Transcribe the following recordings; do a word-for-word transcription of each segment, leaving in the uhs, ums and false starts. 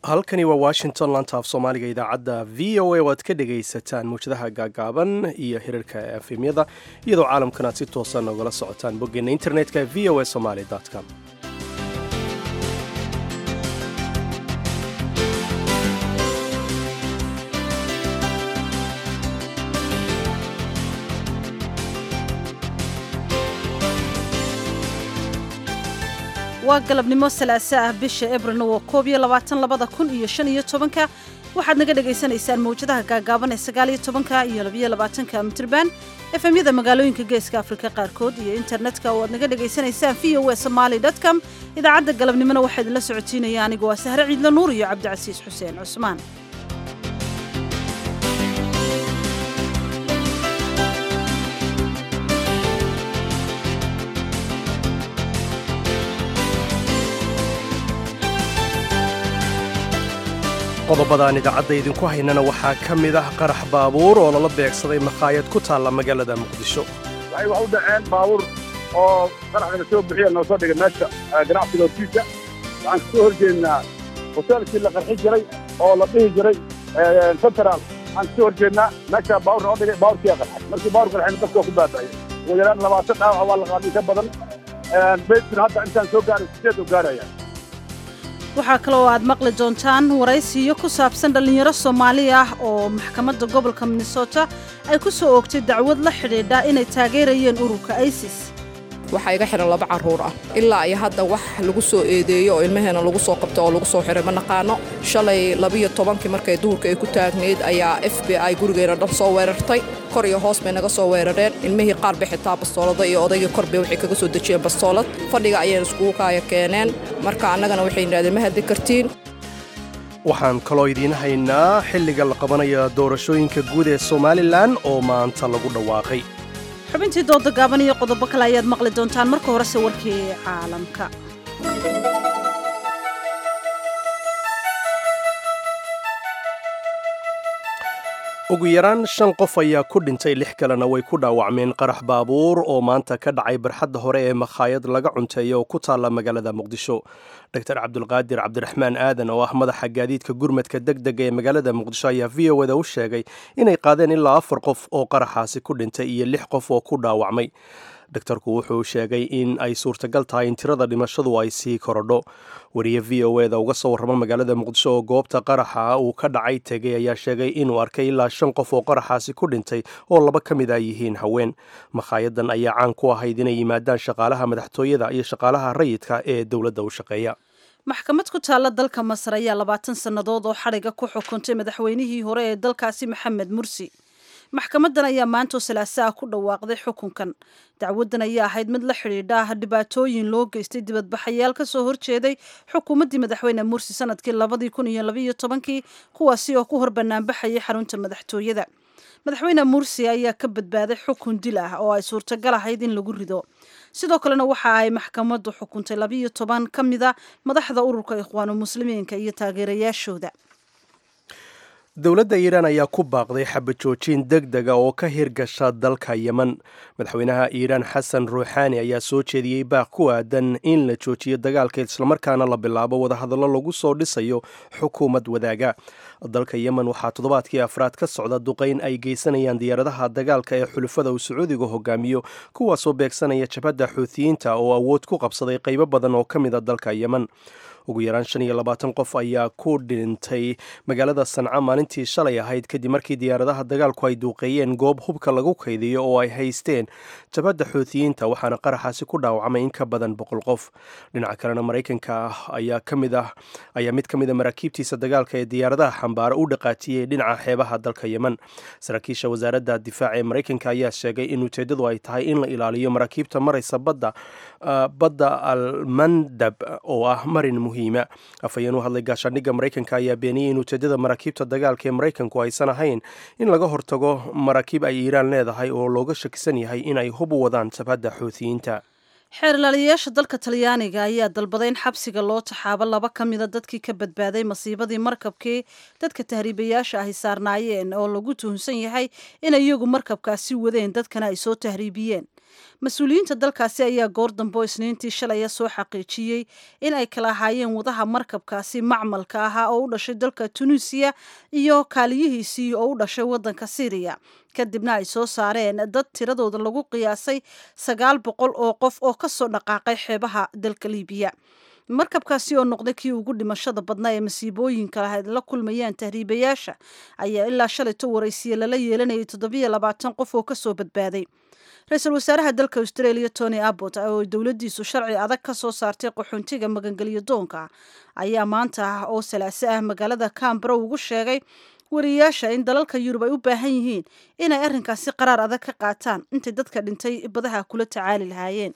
halkani waa washington lanta af soomaaliga idaacadda v o a oo aad ka dhegaysataan muwjadaha gaagaaban iyo hirarka efemyada iyadoo caalamkan aad si toosan ogala socotaan boggeena internetka v o a somaly com. waa galabnimo salaaso ah bisha Abriil oo koob iyo labaatan labada kun iyo shan iyo tobanka waxaad naga dhageysanaysaan mawjadaha gaagaaban ee sagaal iyo tobanka iyo laba iyo labaatanka mitirban efemyada magaalooyinka geeska Afrika qaarkood iyo internetka oo aad naga dhageysanaysaan v o a somaly dot com. idaacadda galabnimona waxaa idinla socotiinaya anigu waa Sahre Ciidla Nuur iyo Cabdicasiis Xuseen Cusmaan. qodobadaan idaacadda idinku haynana waxaa ka mid ah qarax baabuur oo lala beegsaday makhaayad ku taalla magaalada muqdisho. waxay wax u dhaceen baabuur oo qaraxda soo bixiya noo soo dhigay meesha ganacsiga hortiisa. waxaan kasoo horjeednaa hoteelkii la qarxi jiray oo la dhihi jiray central. waxaan kasoo horjeednaa meesha baabuur noo dhigay baabuurkii qarxay. markii baabuur qarxayna dadka ku baaba'ay ugu yaraan labaatan dhaawac waa la qaaday ka badan. beedkuna hadda intaan soo gaaray sideed u gaaraya. waxaa kaloo aad maqli doontaan waraysiyo ku saabsan dhallinyaro Soomaali ah oo maxkamadda gobolka Minnesota ay ku soo oogtay dacwad la xidhiidha inay taageerayeen ururka ISIS. waxa iga xiran laba caruur ah ilaa ay hadda wax lagu soo eedeeyo oo ilmaheena lagu soo qabto oo lagu soo xiray ma naqaano. shalay laba iyo tobankii markay duurka ay ku taagneed ayaa F B I gurigeena dhan soo weerartay. kor iyo hoos bay naga soo weerareen. ilmihii qaar bay xitaa bastoolada iyo odaygii kor bay waxay kaga soo dejiyeen bastoolad. fadhiga ayay iskugu kaaya keeneen. marka annagana waxay yiraahdeen ma hadli kartiin. waxaan kaloo idiin haynaa xilliga la qabanayo doorashooyinka guud ee Somaliland oo maanta lagu dhawaaqay. xubintii dooda gaaban iyo qodobo kale ayaad maqli doontaan marka horese warkii caalamka. ugu yaraan shan qof ayaa ku dhintay lix kalena way ku dhaawacmeen qarax baabuur oo maanta ka dhacay barxadda hore ee makhaayad laga cunteeyo oo ku taalla magaalada muqdisho. doctor cabdulqaadir cabdiraxmaan aadan oo ah madaxa gaadiidka gurmadka degdega ee magaalada muqdisho ayaa v o da u sheegay inay qaadeen ilaa afar qof oo qaraxaasi ku dhintay iyo lix qof oo ku dhaawacmay. doctorku wuxuu sheegay in ay suurtagal tahay in tirada dhimashadu ay sii korodho. wariye v o da uga soo warrama magaalada muqdisho oo goobta qaraxa uu ka dhacay tegay ayaa sheegay inuu arkay ilaa shan qof oo qaraxaasi ku dhintay oo laba ka mid a yihiin haween. makhaayaddan ayaa caan ku ahayd inay yimaadaan shaqaalaha madaxtooyada iyo shaqaalaha rayidka ee dowladda u shaqeeya. maxkamad ku taalla dalka Masar ayaa labaatan sannadood oo xadhiga ku xukuntay madaxweynihii hore ee dalkaasi Maxamed Mursi. maxkamaddan ayaa maanta salaaso ah ku dhawaaqday xukunkan. dacwaddan ayaa ahayd mid la xidhiidha dhibaatooyin loo geystay dibadbaxayaal ka soo horjeeday xukuumaddii madaxweyne Mursi sanadkii labadii kun iyo laba iyo tobankii kuwaasi oo ku hor banaanbaxayay xarunta madaxtooyada. madaxweyne Mursi ayaa ka badbaaday xukun dil ah oo ay suurtagal ahayd in lagu rido. sidoo kalena waxa ay maxkamaddu xukuntay laba iyo toban ka mid a madaxda ururka Ikhwaanu Muslimiinka iyo taageerayaashooda. dowladda Iiraan ayaa ku baaqday xabad joojin degdega oo ka hirgasha dalka Yemen. madaxweynaha Iiraan Xasan Ruuxaani ayaa soo jeediyey baaq ku aadan in la joojiyo dagaalka islamarkaana la bilaabo wadahadallo lagu soo dhisayo xukuumad wadaaga. dalka Yemen waxaa toddobaadkii afraad ka socda duqayn ay geysanayaan diyaaradaha dagaalka ee xulafada uu Sacuudigu hogaamiyo kuwaasoo beegsanaya jabhadda Xuuthiyiinta oo awood ku qabsaday qaybo badan oo ka mid a dalka Yemen. ugu yaraan shan iyo labaatan qof ayaa ku dhintay magaalada Sanca maalintii shalay ahayd kadib markii diyaaradaha dagaalku ay duuqeeyeen goob hubka lagu kaydiyo oo ay haysteen jabhadda Xuuthiyiinta waxaana qaraxaasi ku dhaawacmay in ka badan boqol qof. dhinaca kalena Mareykanka ayaa ka mid ah ayaa mid ka mid a maraakiibtiisa dagaalka ee diyaaradaha xambaara u dhaqaajiyey dhinaca xeebaha dalka Yemen. saraakiisha wasaaradda difaaca ee Mareykanka ayaa sheegay in ujeedadu ay tahay in la ilaaliyo maraakiibta maraysa badda badda al-Mandab oo ah marin afhayeen u hadlay gaashaandhigga Mareykanka ayaa beeniyey in ujeedada maraakiibta dagaalka ee Mareykanku aysan ahayn in laga hortago maraakiib ay Iiraan leedahay oo looga shakisan yahay in ay hub u wadaan jabhadda Xuuthiyiinta. xeerlaaliyayaasha dalka talyaaniga ayaa dalbaday in xabsiga loo taxaabo laba ka mida dadkii ka badbaaday masiibadii markabkii dadka tahriibayaasha ahi saarnaayeen oo lagu tuhunsan yahay inay iyagu markabkaasi wadeen dadkana ay soo tahriibiyeen. mas-uuliyiinta dalkaasi ayaa goor dambe oo isniintii shalaya soo xaqiijiyey in ay kala ahaayeen wadaha markabkaasi macmalka ahaa oo u dhashay dalka tunisiya iyo kaaliyihiisii oo u dhashay waddanka syriya, kadibna ay soo saareen dad tiradooda lagu qiyaasay sagaal boqol oo qof oo kasoo dhaqaaqay xeebaha dalka liibiya. markabkaasi oo noqday kii ugu dhimashada badnaa ee masiibooyinka lahayd la kulmayaan tahriibayaasha ayaa ilaa shalayto waraysiye lala yeelanayay toddobiyo labaatan qof oo kasoo badbaaday. ra-iisul wasaaraha dalka australia tony abbott oo dowladiisu sharci adag ka soo saartay qaxoontiga magangelyo doonka ayaa maanta ah oo salaaso ah magaalada canberra ugu sheegay wariyayaasha in dalalka yurub ay u baahan yihiin inay arrinkaasi qaraar adag ka qaataan intay dadka dhintay badaha kula tacaali lahaayeen.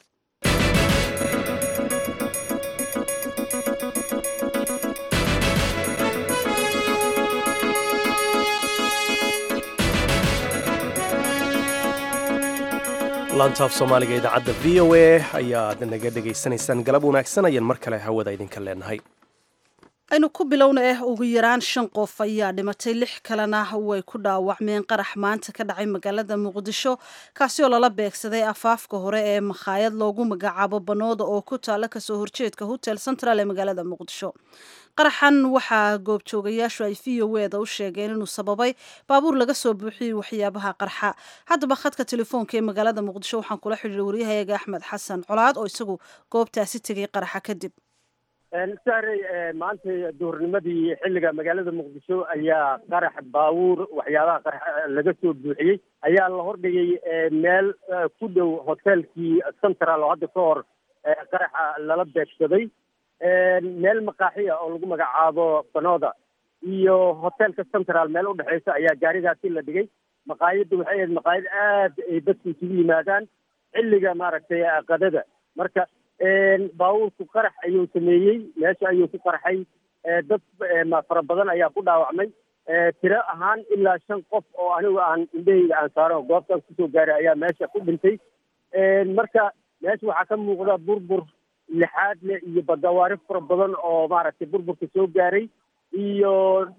laantaaf soomaaliga idaacadda v o a ayaad naga dhegaysanaysaan. galab wanaagsan ayaan mar kale hawada idinka leenahay. aynu ku bilowna eh ugu yaraan shan qof ayaa dhimatay, lix kalena way ku dhaawacmeen qarax maanta ka dhacay magaalada muqdisho kaasi oo lala beegsaday afaafka hore ee makhaayad loogu magacaabo banooda oo ku taala kasoo horjeedka hotel central ee magaalada muqdisho. qaraxan waxaa goobjoogayaashu ay v o eda u sheegeen inuu sababay baabuur laga soo buuxiyey waxyaabaha qarxa. haddaba khadka telefoonka ee magaalada muqdisho waxaan kula xidhiiray waryahayaga axmed xasan colaad oo isagu goobtaasi tegay qaraxa kadib. saaray maanta duhurnimadii xilliga magaalada muqdisho ayaa qarax baabuur waxyaabaha qarax laga soo buuxiyey ayaa la hordhigay meel ku dhow hotelkii central oo hadda ka hor qaraxa lala beegsaday. meel maqaaxiya oo lagu magacaabo banooda iyo hotelka central meel udhexeysa ayaa gaarigaasi la dhigay. maqaayadda waxay ahayd maqaayad aad ay dadku isugu yimaadaan xilliga maaragtay qadada. marka baabuurku qarax ayuu sameeyey, meesha ayuu ku qarxay, dad fara badan ayaa ku dhaawacmay. tiro ahaan ilaa shan qof oo anigu aan indhahayga aan saaro goobtaas kusoo gaaray ayaa meesha ku dhintay. marka meesha waxaa ka muuqda burbur lixaad leh iyo badawaari fara badan oo maaragtay burburka soo gaaray iyo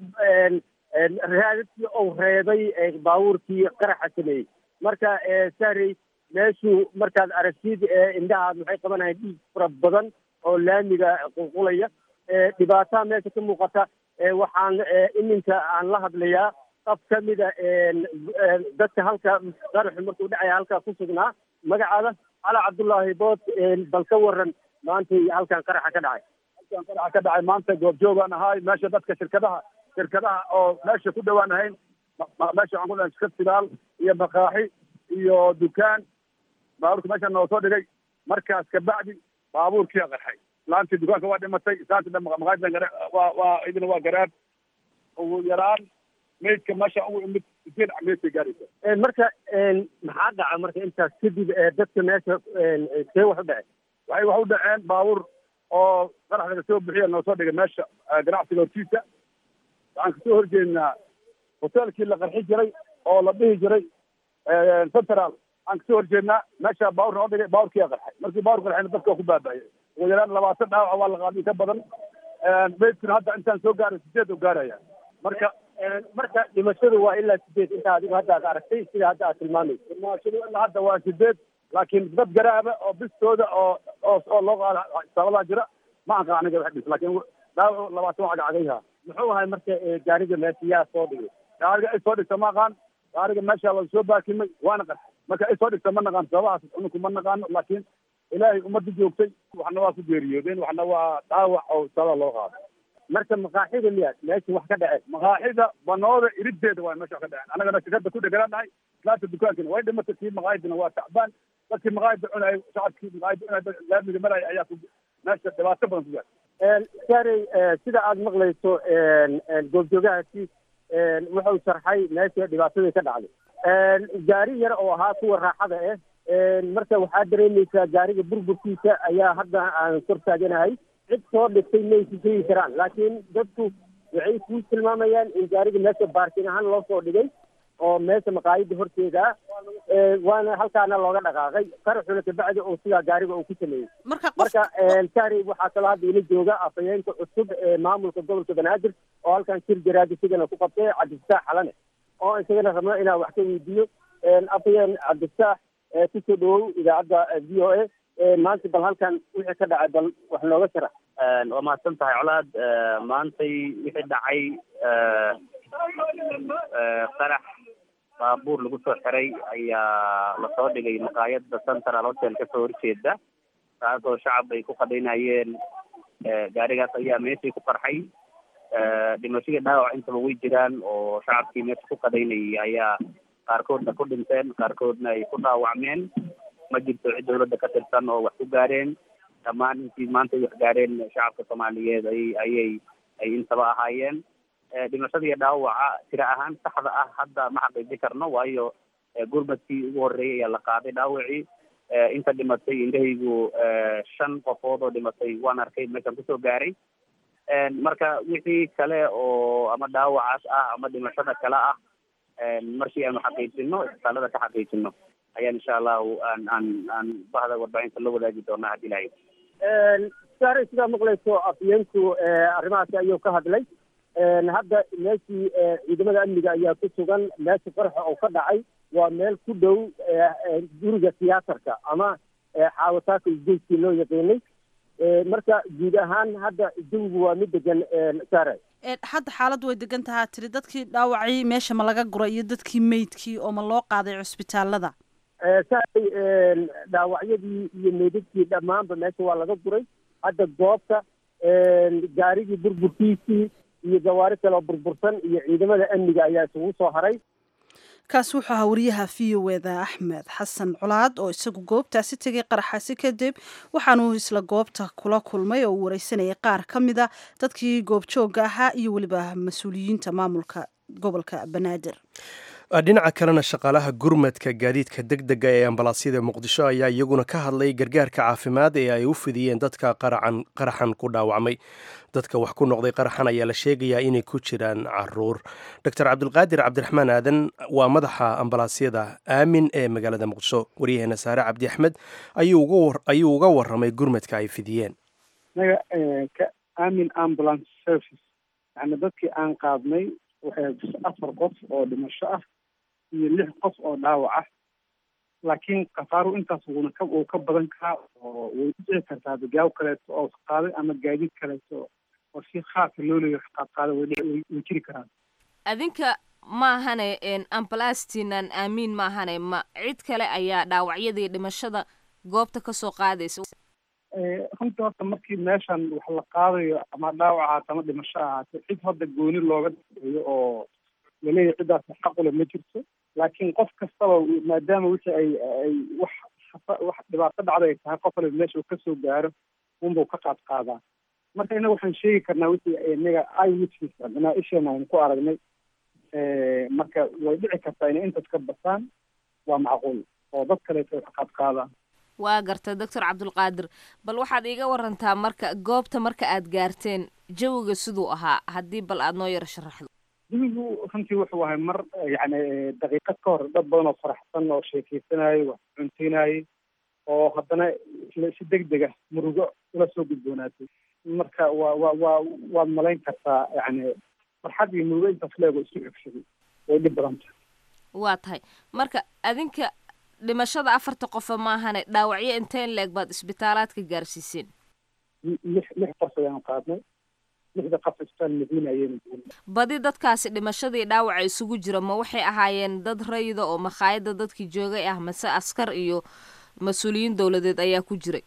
raadadkii ou reebay baabuurkii qaraxa sameeyey. marka saarey meeshu markaad aragtid indhahaad waxay qabanayaan dhiig fara badan oo laamiga qulqulaya. dhibaataha meesha ka muuqata waxaan iminka aan la hadlayaa qof ka mida dadka halka qaraxu markuu dhacaya halkaa ku sugnaa. magacaada cali cabdullaahi bood, bal ka waran maanta halkan qaraxa ka dhacay. halkan qaraxa ka dhacay maanta goobjoogaan ahay meesha dadka shirkadaha shirkadaha oo meesha ku dhawaan ahayn. meesha waxaan ku dhahay shirkad sidaal iyo maqaaxi iyo dukaan. baabuurka meesha noo soo dhigay, markaas kabacdi baabuurkii qarxay. laantii dukaanka waa dhimatay, saanta maqaayadda waa waa idina waa garaad. ugu yaraan meydka meesha ugu imid sideed meydka gaaraysa. marka maxaa dhaca marka intaas kadib dadka meesha see wax u dhacay? waxay wax u dhaceen baabuur oo qarax laga soo bixiya noo soo dhigay meesha ganacsiga hortiisa. waxaan kasoo horjeednaa hotelkii la qarxi jiray oo la dhihi jiray central aan kasoo horjeednaa. meesha baabuur noo dhigay, baabuurkii qarxay. markii baabuur qarxayna dadka ku baaba'ay. ugu yaraan labaatan dhaawac waa la qaaday ka badan. meydkuna hadda intaan soo gaaray sideed oo gaaraya. marka marka dhimashadu waa ilaa sideed inta adigu hadda aad aragtay sida hadda aad tilmaamayso. dhimashadu ilaa hadda waa sideed, laakiin dad garaaba oo bistooda oo oo oo loo qaada sabadaa jira ma aqaan aniga wax dhis. laakiin dhaawac labaatan waa cagacagayha. muxuu ahay marka gaariga meesha yaa soo dhigay? gaariga ay soo dhigta ma aqaan. gaariga meesha la soo baakimay waana qarxay. marka ay soo dhigta ma naqaan, sababahaas cunugku ma naqaano. laakiin ilaahay ummadda joogtay waxna waa ku geeriyoodeen, waxna waa dhaawac oo sababa loo qaado. marka maqaaxida miyaad meesha wax ka dhaceen? maqaaxida banooda iriddeeda waa meesha wax ka dhaceen. annagana shirkadda ku dheganaanahay. islaanta dukaankina way dhimatay, kii maqaayadina waa tacbaan. dadkii maqaayada cunay, shacabkii maqaayada cunay laamiga maraya ayaa ku meesha dhibaato badan ku gaartay. saarey sida aad maqlayso goobjoogahaasi wuxuu sharxay meesha dhibaatadii ka dhacday. gaari yar oo ahaa kuwa raaxada ah. marka waxaa dareemaysaa gaariga burburkiisa ayaa hadda aan kor taaganahay. cid soo dhigtay maysi sheegi karaan, laakiin dadku waxay ku tilmaamayaan in gaariga meesha baarkin ahaan loo soo dhigay oo meesha maqaayada horteeda waana halkaana looga dhaqaaqay qaraxuna kabacdi oo sidaa gaariga uu ku sameeyey marka marka sahri waxaa kaloo hadda ila jooga afhayeenka cusub ee maamulka gobolka banaadir oo halkan shir jaraadi isigana ku qabtay cabdifataax xalane oo isagana rabno inaan wax ka weydiiyo afhayeen cabdifataax kusoo dhawow idaacadda v o a maanta bal halkan wixii ka dhacay bal wax nooga sharax waa mahadsan tahay colaad maantay wixii dhacay qarax baabuur lagu soo xiray ayaa lasoo dhigay maqaayadda central hotel kasoo horjeeda taasoo shacab ay ku qadaynayeen gaarigaas ayaa meeshii ku qarxay dhimashadii dhaawac intaba way jiraan oo shacabkii meesha ku qadaynayay ayaa qaarkoodna ku dhinteen qaarkoodna ay ku dhaawacmeen ma jirto cid dawladda ka tirsan oo wax ku gaareen dhammaan intii maanta ay wax gaareen shacabka soomaaliyeed ay ayay ay intaba ahaayeen dhimashada iyo dhaawaca tira ahaan saxda ah hadda ma xaqiijin karno waayo gurmadkii ugu horreeyay ayaa la qaaday dhaawacii inta dhimatay indhahaygu shan qofood oo dhimatay waan arkay meeshaan kusoo gaaray marka wixii kale oo ama dhaawacaas ah ama dhimashada kale ah markii aanu xaqiijino isbitaalada ka xaqiijino ayaan insha allahu aan aan aan bahda warbaahinta la wadaagi doonaa haddii ilahay sare sidaa maqlayso afyeenku arrimahaasi ayuu ka hadlay hadda meeshii ciidamada amniga ayaa ku sugan meesha qaraxa oo ka dhacay waa meel ku dhow guriga tiyaatarka ama xaawataaka isgeyskii loo yaqiinay marka guud ahaan hadda jawigu waa mid degan sare hadda xaaladdu way degan tahaa tiri dadkii dhaawacay meesha ma laga guray iyo dadkii meydkii oo ma loo qaaday cusbitaalada sare dhaawacyadii iyo meydadkii dhammaanba meesha waa laga guray hadda goobta gaarigii burburkiisii iyo gawaari kale oo burbursan iyo ciidamada amniga ayaa isugu soo haray kaasi wuxuu ahaa wariyaha v o eda axmed xasan colaad oo isagu goobtaasi tegay qaraxaasi kadib waxaanuu isla goobta kula kulmay oo uu wareysanayay qaar ka mid a dadkii goobjoogga ahaa iyo weliba mas-uuliyiinta maamulka gobolka banaadir dhinaca kalena shaqaalaha gurmadka gaadiidka deg dega ee ambalaasyada muqdisho ayaa iyaguna ka hadlay gargaarka caafimaad ee ay u fidiyeen dadka qaracan qaraxan ku dhaawacmay dadka wax ku noqday qaraxan ayaa la sheegayaa inay ku jiraan caruur doctor cabdulqaadir cabdiraxmaan aadan waa madaxa ambalaasyada aamin ee magaalada muqdisho waryaheena saare cabdi axmed ayuu uga waramay gurmadka ay fidiyeen naga ka aamin ambulance service yani dadkii aan qaadnay waxay afar qof oo dhimasho ah iyo lix qof oo dhaawac ah laakiin khasaaru intaas uuna ka uu ka badan karaa oo way dhici kartaa gaaw kaleeto oo qaaday ama gaadiid kaleeto oo si khaasa loo leeyahay qaad qaada way jiri karaan adinka maahane ambalastinan aamin maahane ma cid kale ayaa dhaawacyadii dhimashada goobta ka soo qaadaysa runtii horta markii meeshan wax la qaadayo ama dhaawac ahaata ama dhimasho ahaata cid hadda gooni looga dhaeeyo oo laleeyahay ciddaas xaqule ma jirto laakiin qof kastaba maadaama wixii ay ay wax wax dhibaato dhacda ay tahay qof waliba meesha uu kasoo gaaro unbuu ka qaad qaadaa marka innaga waxaan sheegi karnaa wixii inaga eye witness anaa isheena aynu ku aragnay marka way dhici kartaa inay intaas ka basaan waa macquul oo dad kaleeto ay ka qaad qaadaan waa garta doctor cabdulqaadir bal waxaad iiga warantaa marka goobta marka aad gaarteen jawiga siduu ahaa haddii bal aad noo yaro sharaxdo jawigu runtii wuxuu ahay mar yani daqiiqad ka hor dad badan oo faraxsan oo sheekeysanayay wax cunteynayay oo haddana si deg dega murugo ula soo gudboonaatay marka waa waa waa waad malayn kartaa yani farxad iyo murugo intaas leego isku xigsaday way dhib badanta waa tahay marka adinka dhimashada afarta qofa maahane dhaawacyo inteen leeg baad isbitaalaadka gaarsiiseen lix lix qof ayaan qaadnay lixda qof isbitaal madiina ayayna joogeen badi dadkaasi dhimashadii dhaawaca isugu jira ma waxay ahaayeen dad rayida oo makhaayadda dadkii joogay ah mase askar iyo mas-uuliyiin dowladeed ayaa ku jiray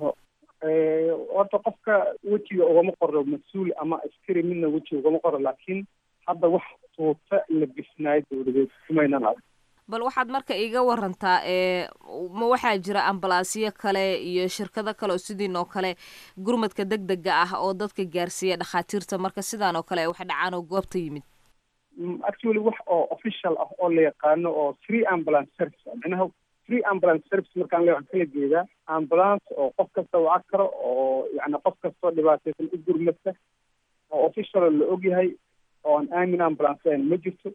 horta qofka wejiga ugama qoro mas-uul ama askari midna wejiga ugama qoro laakiin hadda wax tuuta la bisnaayo dowladeed kumaynan arag bal waxaad marka iiga warantaa ma waxaa jira ambalaasyo kale iyo shirkado kale oo sidiin oo kale gurmadka deg dega ah oo dadka gaarsiiya dhakhaatiirta marka sidaan oo kale wax dhacaan oo goobta yimid actually wax oo official ah oo la yaqaano oo free ambulance service macnaha free ambulance service markaan le waxaan kala jeedaa ambulance oo qof kasta waca karo oo yani qof kastoo dhibaataysan u gurmadka oo official la ogyahay oo aan aamin ambulance ahayn ma jirto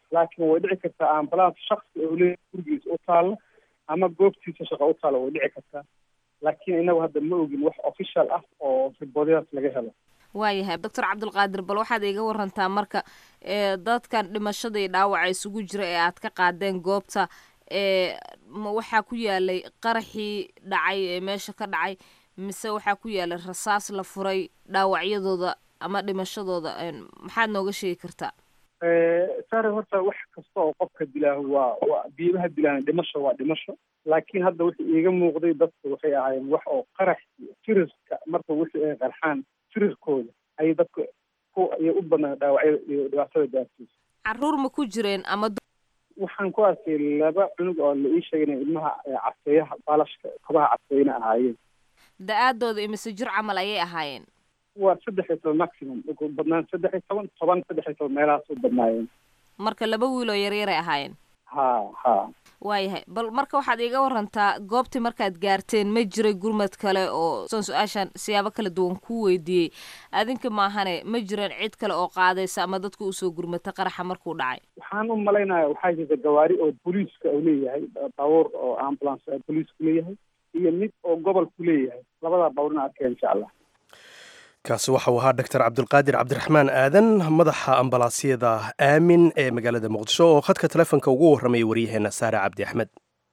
laakiin way dhici kartaa ambulance shaksi oo leeyahay gurigiisa u taalo ama goobtiisa shaqo u taalo way dhici kartaa laakiin inagu hadda ma ogin wax official ah oo riboodyadas laga helo. waayahay doctor cabdulqaadir bal waxaad iga warantaa marka dadkan dhimashada iyo dhaawaca isugu jira ee aad ka qaadeen goobta waxaa ku yaalay qaraxii dhacay ee meesha ka dhacay mise waxaa ku yaalay rasaas la furay dhaawacyadooda ama dhimashadooda maxaad nooga sheegi kartaa? sare horta wax kasta oo qofka dilaa waa waa biibaha dilaan dhimasho waa dhimasho laakiin hadda wixii iiga muuqday dadka waxay ahaayeen wax oo qarax firirka marka wixii ay qarxaan firirkooda ayay dadka ku ay u badnaa dhaawacyada iyo dhibaatada gaarsiisa. Carruur ma ku jireen ama waxaan ku arkay laba cunug oo la ii sheegay inay ilmaha caseeyaha baalashka kabaha caseeyna ahaayeen. da-aadooda imise jir camal ayay ahaayeen? waa saddex iyo toban maximum ugu badnaan saddex iyo toban toban saddex iyo toban meelahaas u badnaayeen. marka laba wiil oo yaryar ay ahaayeen? ha ha waayahay bal marka waxaad iiga warantaa goobtii markaad gaarteen ma jiray gurmad kale oo son su-aashan siyaabo kala duwan ku weydiiyey adinka maahane ma jiraan cid kale oo qaadaysa ama dadka usoo gurmata qaraxa markuu dhacay? waxaan u malaynayaa waxaa jirta gawaari oo booliiska uu leeyahay baabuur oo ambulance booliisku leeyahay iyo mid oo gobolku leeyahay labadaa baabuurna arkeen insha allah. kaasi waxa uu ahaa doctor cabdulqaadir cabdiraxmaan aadan madaxa ambalaasyada aamin ee magaalada muqdisho oo khadka telefoonka ugu warramaya waryaheena saare cabdi axmed.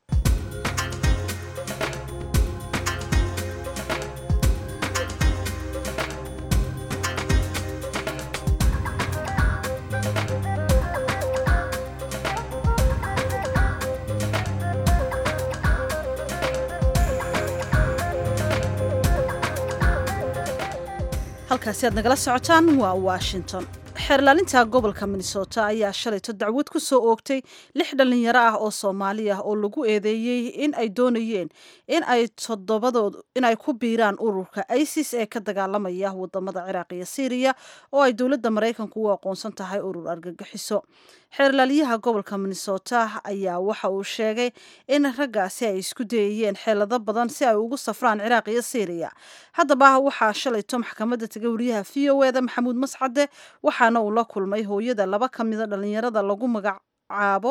halkaasi aad nagala socotaan waa Washington. xeerlaalinta gobolka Minnesota ayaa shalayto dacwad ku soo oogtay lix dhalinyaro ah oo Soomaali ah oo lagu eedeeyay in ay doonayeen in ay toddobadood in ay ku biiraan ururka ISIS ee ka dagaalamaya wadamada Ciraaq iyo Syria oo ay dowladda Mareykanku u aqoonsan tahay urur argagixiso. xeerlaaliyaha gobolka Minnesota ayaa waxa uu sheegay in raggaasi ay isku dayayeen xeelado badan si ay ugu safraan Ciraaq iyo Syria. haddaba waxaa shalayto maxkamadda tagay wariyaha V O A da Maxamuud Mascade waxaana uu la kulmay hooyada laba ka mid a dhalinyarada lagu magacaabo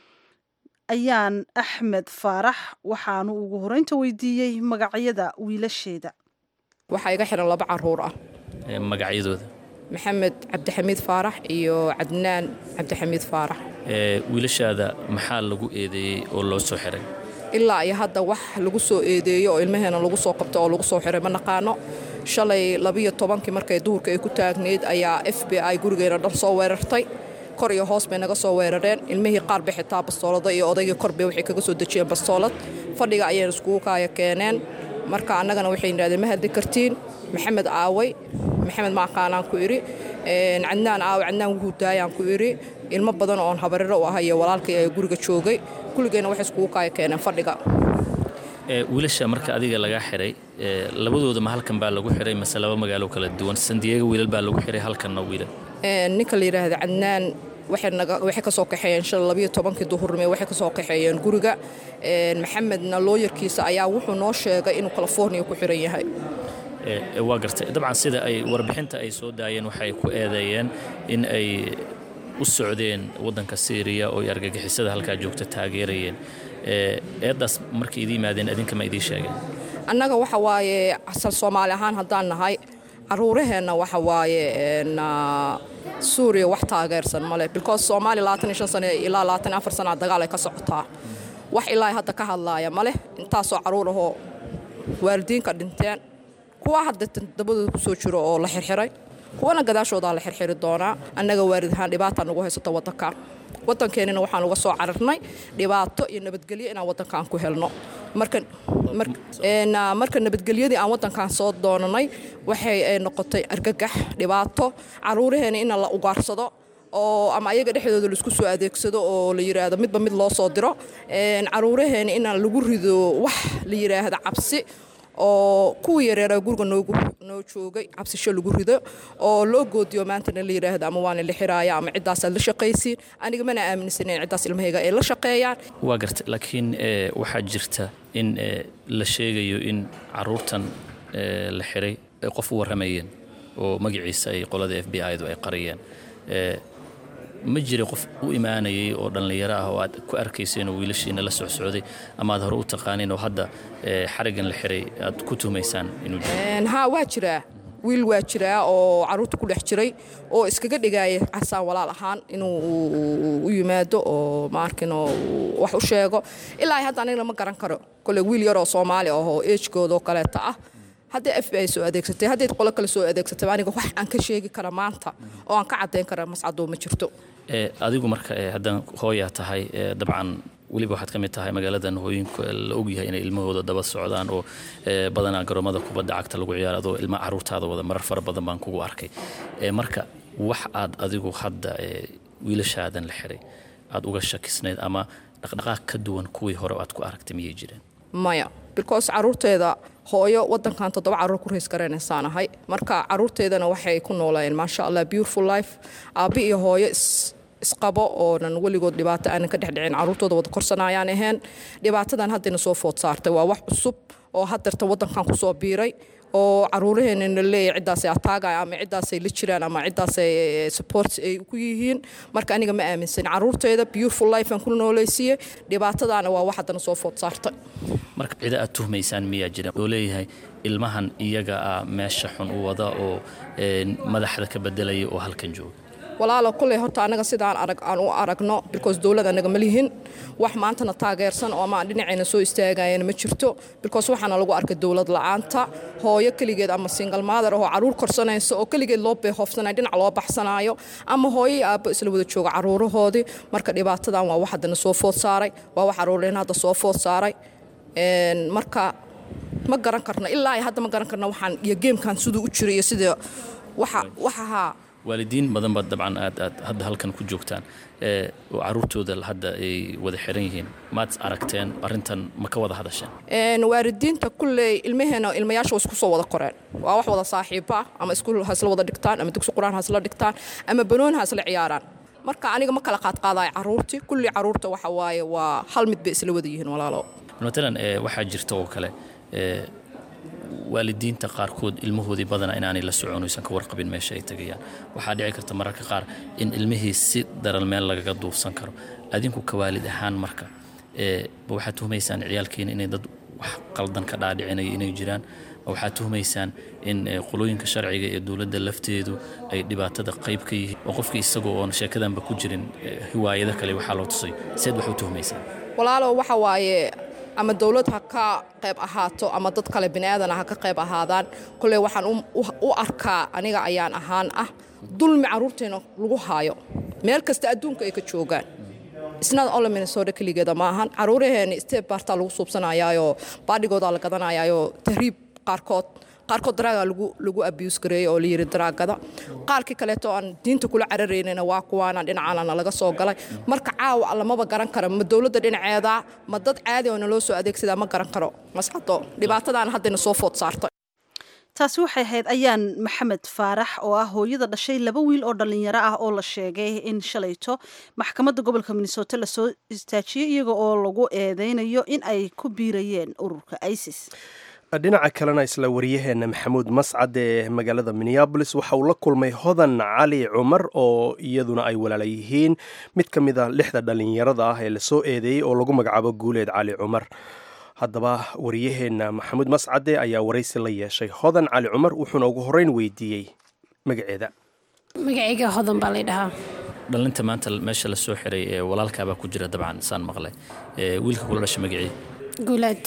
Ayaan Axmed Faarax waxaanu ugu horeynta weydiiyey magacyada wiilasheeda. waxaa iga xiran laba caruur ah magacyadooda maxamed cabdixamiid faarax iyo cadnaan cabdixamiid faarax. wiilashaada maxaa lagu eedeeyey oo loo soo xiray? ilaa iyo hadda wax lagu soo eedeeyo oo ilmaheena lagu soo qabto oo lagu soo xiray ma naqaano. shalay labiyo tobankii markay duhurka ay ku taagneyd ayaa F B I gurigeena dhan soo weerartay kor iyo hoos bay naga soo weerareen ilmihii qaar bay xitaa bastoolada iyo odaygii kor bay waxay kaga soo dejiyeen bastoolad fadhiga ayayna iskugu kaaya keeneen marka annagana waxay yidhahdeen ma hadli kartiin maxamed aaway maxamed ma aqaanaan ku idhi cadnaan aaway cadnaan wuxuu daayaan ku idhi ilmo badan oon habariro u ahay iyo walaalkay ee guriga joogay kulligeena waxay iskugu kaaya keeneen fadhiga. wiilasha marka adiga laga xiray labadooda ma halkan baa lagu xiray mise laba magaalo kala duwan? San Diego wiilal baa lagu xiray halkanna wiilal? ninka la yiraahdo cadnaan waxay naga waxay ka soo kaxeeyeen shan labiyo tobankii duhurnimo waxay ka soo kaxeeyeen guriga maxamedna looyarkiisa ayaa wuxuu noo sheegay inuu California ku xiran yahay. ee waa gartay dabcan sida ay warbixinta ay soo daayeen waxay ku eedeeyeen in ay u socdeen wadanka Syria oo argagixisada halka joogta taageerayeen. ee eedaas markii idin maadeen adinka ma idin sheegeen? annaga waxa waaye asal Soomaali ahaan haddaan nahay caruuraheena waxa waaye Suuriya wax taageersan male because Soomaali labaatan iyo shan sano ilaa labaatan iyo afar sano dagaal ay ka socotaa wax ilaa hadda ka hadlaaya male intaasoo caruur ahoo waalidiinka dhinteen kuwa hadda dabadooda ku soo jiro oo la xirxiray kuwana gadaashooda la xirxiri doonaa annaga waalid ahaan dhibaato nagu haysato wadanka wadankeenina waxaan uga soo cararnay dhibaato iyo nabadgelyo inaan wadankan ku helno marka marka nabadgelyadii aan wadankan soo doonanay waxay noqotay argagax dhibaato caruuraheena in la ugaarsado oo ama ayaga dhexdooda la isku soo adeegsado oo la yiraahdo midba mid loo soo diro caruuraheena in lagu rido wax la yiraahdo cabsi oo kuwa yareera guriga noogu noo joogay cabsisho lagu rido oo loo goodiyo maantana la yiraahdo ama waan la xiraaya ama cidaas la shaqaysiin aniga mana aaminsanayn cidaas ilmahayga ay la shaqeeyaan. waa gartay laakiin waxaa jirta in la sheegayo in caruurtan la xiray qof u waramayeen oo magaciisa ay qolada F B I du ay qariyeen ma jira qof u imaanayay oo dhallinyaro ah oo aad ku arkayseen oo wiilashiina la socsocday ama aad hore u taqaaniin oo hadda xarigan la xiray aad ku tuumaysaan inuu jiro? haa waa jiraa wiil waa jiraa oo caruurta ku dhex jiray oo iskaga dhigaya casaan walaal ahaan inuu u yimaado oo maarkin oo wax u sheego ilaa hadda aniga lama garan karo kole wiil yar oo Soomaali ah oo age-gooda oo kaleeta ah hadda F B I soo adeegsatay hadda qolo kale soo adeegsatay aniga wax aan ka sheegi kara maanta oo aan ka cadeyn kara mascado ma jirto ee adigu marka hadda hooya tahay dabcan waliba waxaad ka mid tahay magaaladan hooyinka la og yahay inay ilmahooda daba socdaan oo badanaa garoomada kubadda cagta lagu ciyaaro ilma caruurtaada wada marar fara badan baan kugu arkay ee marka wax aad adigu hadda wiilashaadan la xiray aad uga shakisnayd ama dhaqdhaqaaq ka duwan kuwii hore aad ku aragtay miyay jireen? maya because caruurteeda hooyo wadankan toddoba caruur ku rees garanaysanahay marka caruurteedana waxay ku noolayeen maasha Allah beautiful life aabi iyo hooyo isqabo oo nan waligood dhibaato aan ka dhaxdhicin caruurtooda wada korsanayaan ahayn dhibaatadan hadda soo food saartay waa wax cusub oo hadda wadankan ku soo biiray oo caruuraheena leeyahay cidaas ay ataagay ama cidaas ay la jiraan ama cidaas ay support ay ku yihiin marka aniga ma aaminsan caruurteeda beautiful life aan ku nooleysiyay dhibaatadana waa wax hadda soo food saartay marka cida aad tuhmaysaan miyaa jira oo leeyahay ilmahan iyaga ah meesha xun u wada oo madaxda ka bedelay oo halkan jooga walaalo kulay horta anaga sidaan arag aan u aragno because dawladda anaga ma lihin wax maantana taageersan oo ama dhinacayna soo istaagayeen ma jirto because waxaana lagu arkay dawlad la'aanta hooyo kaligeed ama single mother oo caruur korsanayso oo kaligeed loo beehofsanay dhinac loo baxsanayo ama hooyo aabbo isla wada jooga caruurahoodii marka dhibaatadan waa wax hadana soo food saaray waa wax caruureen hadda soo food saaray een marka ma garan karno ilaa ay hadda ma garan karno waxaan iyo gamekan sidoo u jiray sida waxa waxa waalidiin badan bad dabcan aad aad hadda halkan ku joogtaan ee caruurtooda hadda ay wada xiran yihiin maad aragteen arintan ma ka wada hadasheen een waalidiinta kulay ilmaheena ilmayaasha isku soo wada qoreen waa wax wada saaxiibo ah ama iskuul hasla wada dhigtaan ama dugsi quraan hasla dhigtaan ama banoon hasla ciyaaraan marka aniga ma kala qaad qaaday caruurtii kulli caruurta waxa waaye waa hal mid bay isla wada yihiin walaalo مثلا waxa jirta oo kale ee waalidiinta qaarkood ilmahoodii badana inaanay la soconaysan ka warqabin meesha ay tagayaan waxa dhici karta mararka qaar in ilmihii si daral meel laga duufsan karo adinku ka waalid ahaan marka ee waxa tuhmaysaan ciyaalkiina inay dad wax qaldan ka dhaadhicinay inay jiraan waxa tuhmaysaan in qolooyinka sharciga ee dawladda lafteedu ay dhibaatada qayb ka yihiin oo qofkii isagoo oo sheekadanba ku jirin hiwaayada kale waxa loo tusay seed wax u tuhmaysaan walaalo waxa waaye ama dawlad ha ka qayb ahaato ama dad kale bini'aadan ha ka qayb ahaadaan kulay waxaan u arkaa aniga ayaan ahaan ah dulmi caruurteena lagu haayo meel kasta adduunka ay ka joogaan isna all Minnesota kaligeeda ma ahan caruuraheena step barta lagu suubsanayaayo baadhigooda la gadanayaayo tahriib qaarkood qaarkood daraaga lagu lagu abuse gareeyo oo la yiri daraagada qaarkii kale oo aan diinta kula carareynayna waa kuwaana dhinacaana laga soo galay marka caaw lamaba garan karo ma dawladda dhinaceeda ma dad caadi oo loo soo adeegsada ma garan karo masxado dhibaatadan hadda soo food saartay taasi waxay ahayd ayaan maxamed faarax oo ah hooyada dhashay laba wiil oo dhalinyaro ah oo la sheegay in shalayto maxkamadda gobolka Minnesota la soo istaajiyay iyaga oo lagu eedeynayo in ay ku biirayeen ururka ISIS dhinaca kalena isla wariyaheena maxamuud mascad ee magaalada Minneapolis waxa uu la kulmay hodan cali cumar oo iyaduna ay walaala yihiin mid ka mid ah lixda dhalinyarada ah ee la soo eedeeyay oo lagu magacaabo guuleed cali cumar haddaba wariyaheena maxamuud mascad ayaa waraysi la yeeshay hodan cali cumar wuxuuna ugu horeyn weydiiyey magaceeda magacayga hodan baa la dhahaa dhalinta maanta meesha la soo xiray ee walaalkaaba ku jira dabcan saan maqlay ee wiilka kula dhashay magacii guuleed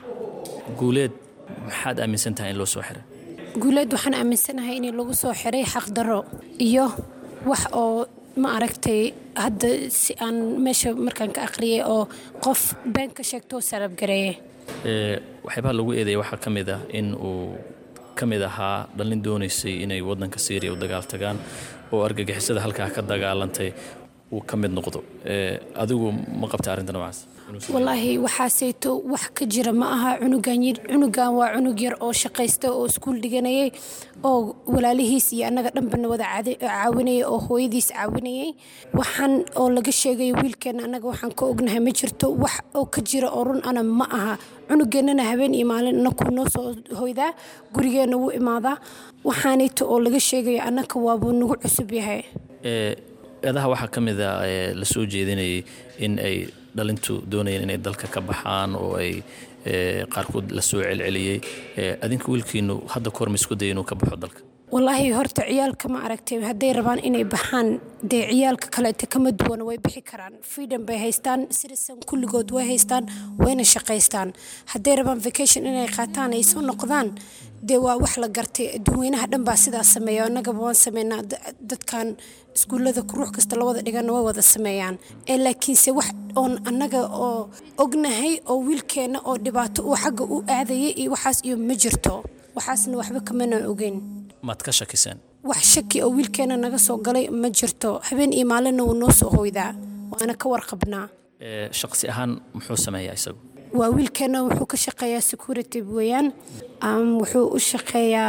guuleed maxaad aaminsan tahay in loo soo xiray guuleed waxaan aaminsanahay in lagu soo xiray xaq daro iyo wax oo ma aragtay hadda si aan meesha markaan ka aqriyay oo qof been ka sheegto sarab gareeyay ee waxba lagu eedeeyay waxa kamid ah in uu kamid ahaa dhalin doonaysay inay wadanka Syria u dagaal tagaan oo argagixisada halka ka dagaalantay uu kamid noqdo ee adigu ma qabta arintan waas wallahi waxa sayto wax ka jira ma aha cunugan yar cunugan waa cunug yar oo shaqaysta oo iskuul dhiganayay oo walaalihiis iyo anaga dhanbana wada caawinayay oo hooyadiis caawinayay waxaan oo laga sheegay wiilkeena anaga waxaan ka ognahay ma jirto wax oo ka jira oo run ana ma aha cunugeena habeen iyo maalin anaku noo soo hooyda gurigeena wuu imaadaa waxaanayto oo laga sheegay anaga waaba nagu cusub yahay ee eedaha waxaa ka mid a la soo jeedinayay in ay dhalintu doonayeen inay dalka ka baxaan oo ay qaarkood la soo celceliyey adinka wiilkiinu hadda koor ma isku dayay inuu ka baxo dalka wallaahi horta ciyaalka ma aragtay hadday rabaan inay baxaan dee ciyaalka kaleeta kama duwana way bixi karaan freedom bay haystaan citizen kulligood way haystaan wayna shaqaystaan hadday rabaan vacation inay qaataan ay soo noqdaan dee waa wax la gartay dadweynaha dhan baa sidaas sameeya annagaba waan sameynaa dadkan iskuullada ruux kasta labada dhigana way wada sameeyaan ee laakiinse wax oon annaga oo ognahay oo wiilkeena oo dhibaato uu xagga u aadayay iyo waxaas iyo ma jirto waxaasna waxba kamana ogeyn maad ka shakiseen wax shaki oo wiilkeena naga soo galay ma jirto habeen iyo maalinna wuu noo soo hoydaa waana ka warqabnaa shaqsi ahaan muxuu sameeyaa isagu waa wiilkeena wuxuu ka shaqeeyaa security weeyaan wuxuu u shaqeeyaa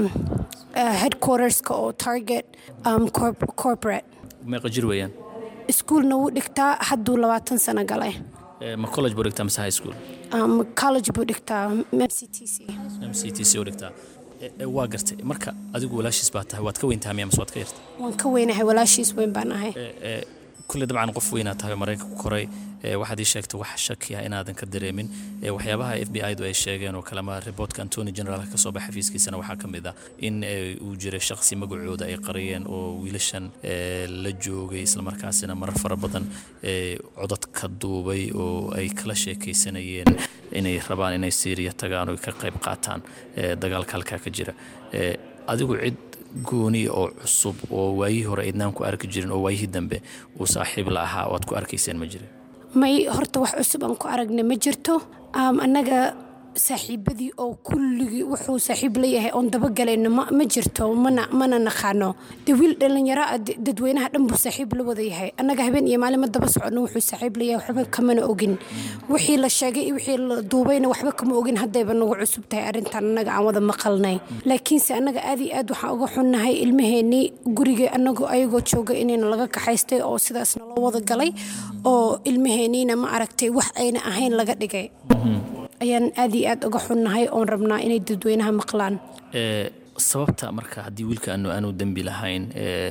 headquarterska oo target corporate meeqa jir weeyaan iskuulna wuu dhigtaa hadduu labaatan sano galay ma college buu dhigtaa mise high school college buu dhigtaa m c t c m c t c uu dhigtaa waa gartay marka adigu walaashiis baa tahay waad ka weyntahay miya mise waad ka yartay waan ka weynahay walaashiis weyn baan ahay kulle dabcan qof weynaa tahay maraykanka ku koray waxaad ii sheegtay wax shaki ah inaadan ka dareemin waxyaabaha f b i-du ay sheegeen oo kalema reportka antony general ka soo baxay xafiiskiisana waxaa ka mid ah in uu jiray shakhsi magacooda ay qariyeen oo wiilashan la joogay islamarkaasina marar fara badan codad ka duubay oo ay kala sheekaysanayeen inay rabaan inay Syria tagaan oo ka qayb qaataan dagaalka halka ka jira adigu cid gooni oo cusub oo waayii hore idnaan ku arki jirin oo waayii dambe uu saaxiib la ahaa oo aad ku arkayseen ma jirin may horta wax cusub aan ku aragnay ma jirto annaga saaxiibadii oo kulligii wuxuu saaxiib leeyahay oon daba galayno ma jirto mana mana naqaano de wiil dhalinyaro dadweynaha dhan buu saaxiib la wada yahay annaga habeen iyo maalin ma daba socono wuxuu saaxiib leeyahay waxba kamana ogin wixii la sheegay iyo wixii la duubayna waxba kama ogin haddayba nagu cusub tahay arrintan annaga aan wada maqalnay laakiinse annaga aad iyo aad waxaan uga xunnahay ilmaheennii guriga annagu ayagoo jooga inayna laga kaxaystay oo sidaasna loo wada galay oo ilmaheenniina ma aragtay wax ayna ahayn laga dhigay ayaan aad iyo aad uga xunnahay oon rabnaa inay dadweynaha maqlaan sababta marka haddii wiilka aanu aanu dambi lahayn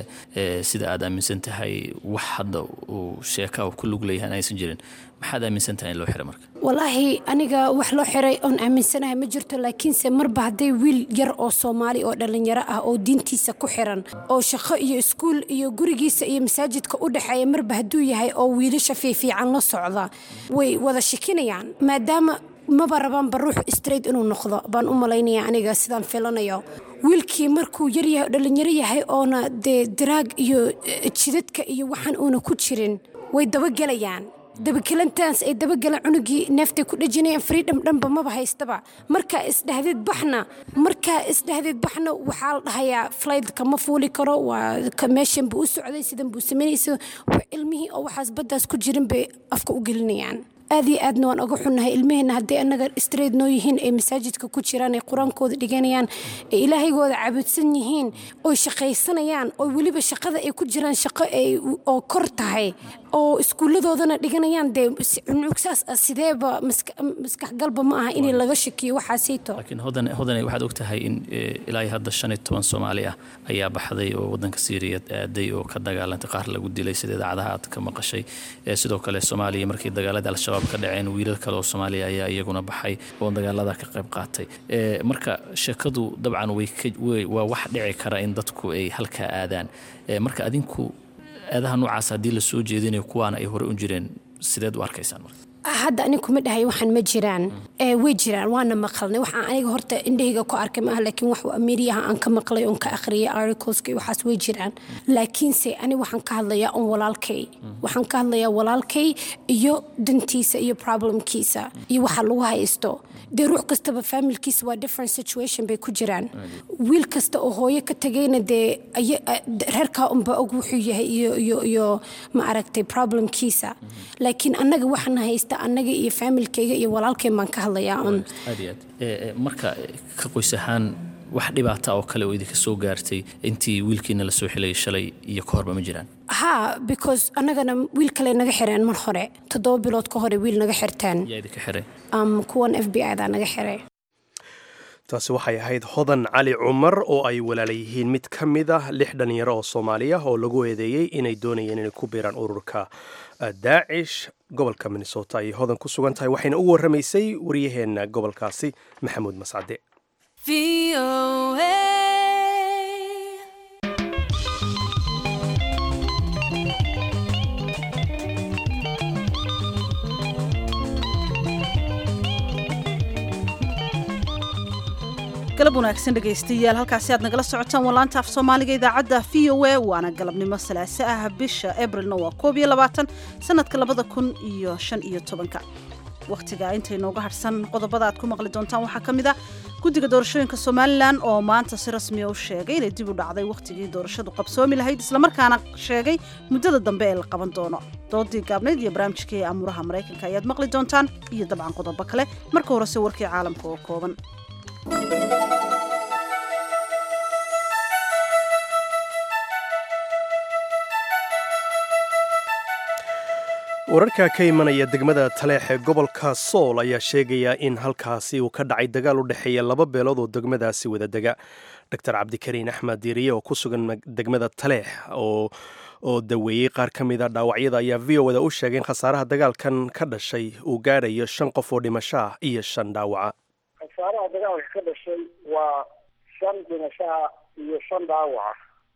sida aad aaminsan tahay wax hadda uu sheeka uu ku lug leeyahay aysan jirin maxaad aaminsan tahay in loo xiray marka wallaahi aniga wax loo xiray oon aaminsanahay ma jirto laakiinse marba hadday wiil yar oo Soomaali oo dhalinyaro ah oo diintiisa ku xiran oo shaqo iyo iskuul iyo gurigiisa iyo masaajidka u dhaxeeya marba hadduu yahay oo wiilasha fiifiican la socda way wada shikinayaan maadaama maba rabaan baruux straight inuu noqdo baan u malaynayaa aniga sidaan filanayo wiilkii markuu yar yahay dhalinyaro yahay oona dee diraag iyo jidadka iyo waxaan uuna ku jirin way dabagalayaan dabagelantaas ay dabagalaan cunugii neeftay ku dhajinayaan freedom dhanba maba haystaba markaa isdhahdeed baxna markaa isdhahdeed baxna waxaa la dhahayaa flightka ma fuuli karo waa meeshan buu u socday sidan buu samaynaysa ilmihii oo waxaas baddaas ku jirin bay afka u gelinayaan aad iyo aadna waan uga xunnahay ilmaheena haddii annaga straight noo yihiin ay masaajidka ku jiraan ay qur-aankooda dhiganayaan ay ilaahigooda caabudsan yihiin oo shaqaysanayaan oo weliba shaqada ay ku jiraan shaqo ay oo kor tahay oo iskuulladoodana dhiganayaan dee cunugsaas sideeba maskax galba ma aha in laga shakiyo waxaasayto laakiin hodan hodan waxaad og tahay in ilaa hadda shan iyo toban Soomaali ah ayaa baxday oo wadanka Syria aaday oo ka dagaalantay qaar lagu dilay sida idaacadaha aad ka maqashay sidoo kale Soomaaliya markii dagaalada al-shabaab ka dhaceen wiilal kale oo Soomaaliya ayaa iyaguna baxay oo dagaalada ka qayb qaatay marka sheekadu dabcan way waa wax dhici kara in dadku ay halka aadaan marka adinku aadaha noocaas hadii la soo jeedinayo kuwaana ay hore u jireen sideed u arkaysaan marka hadda anigu kuma dhahay waxaan ma jiraan ee way jiraan waana maqalnay waxaan aniga horta indhahayga ku arkay ma laakiin wax Ameeriyaha aan ka maqlay oo ka akhriyay articles ka waxaas way jiraan laakiin se ani waxaan ka hadlayaa on walaalkay waxaan ka hadlayaa walaalkay iyo dantiisa iyo problemkiisa iyo waxa lagu haysto de ruux kastaba familkiisa waa different situation bay ku jiraan wiil kasta oo hooyo ka tagayna de reerka unba og wuxuu yahay iyo iyo iyo ma aragtay problemkiisa laakiin annaga waxaan haysta annaga iyo familkayga iyo walaalkay baan ka hadlayaa on marka ka qoys ahaan wax dhibaato oo kale oo idinka soo gaartay intii wiilkiina la soo xilay shalay iyo ka horba ma jiraan ha because annagana wiil kale naga xireen mar hore toddoba bilood ka hore wiil naga xirtaan yaa idinka xiray um kuwan F B I da naga xiray taasi waxay ahayd hodan cali cumar oo ay walaala yihiin mid ka mid ah lix dhalinyaro oo soomaali ah oo lagu eedeeyey inay doonayeen inay ku biiraan ururka daacish gobolka minnesota ayay hodan ku sugan tahay waxayna u warramaysay waryaheena gobolkaasi maxamuud mascade. galab wanaagsan dhegaystayaal halkaasi aad nagala socotaan walaanta af soomaaliga idaacadda v o a waana galabnimo salaaso ah bisha abrilna waa koob iyo labaatan sanadka labada kun iyo shan iyo tobanka wakhtiga intay nooga harsan qodobada aad ku maqli doontaan waxaa ka mid ah guddiga doorashooyinka somalilan oo maanta si rasmiya u sheegay inay dib u dhacday wakhtigii doorashadu qabsoomi lahayd islamarkaana sheegay muddada dambe ee la qaban doono doodii gaabnayd iyo barnaamijkii amuuraha maraykanka ayaad maqli doontaan iyo dabcan qodobo kale marka horese warkii caalamka oo kooban. wararka ka imanaya degmada taleex ee gobolka sool ayaa sheegaya in halkaasi uu ka dhacay dagaal u dhexeeya laba beelood oo degmadaasi wada dega. doctor cabdikariin axmed diiriye oo ku sugan degmada taleex oo oo daweeyey qaar ka mid a dhaawacyada ayaa v o da u sheegay in khasaaraha dagaalkan ka dhashay uu gaadhayo shan qof oo dhimasho ah iyo shan dhaawaca. khasaaraha dagaalka ka dhashay waa shan dhimashaha iyo shan dhaawaca.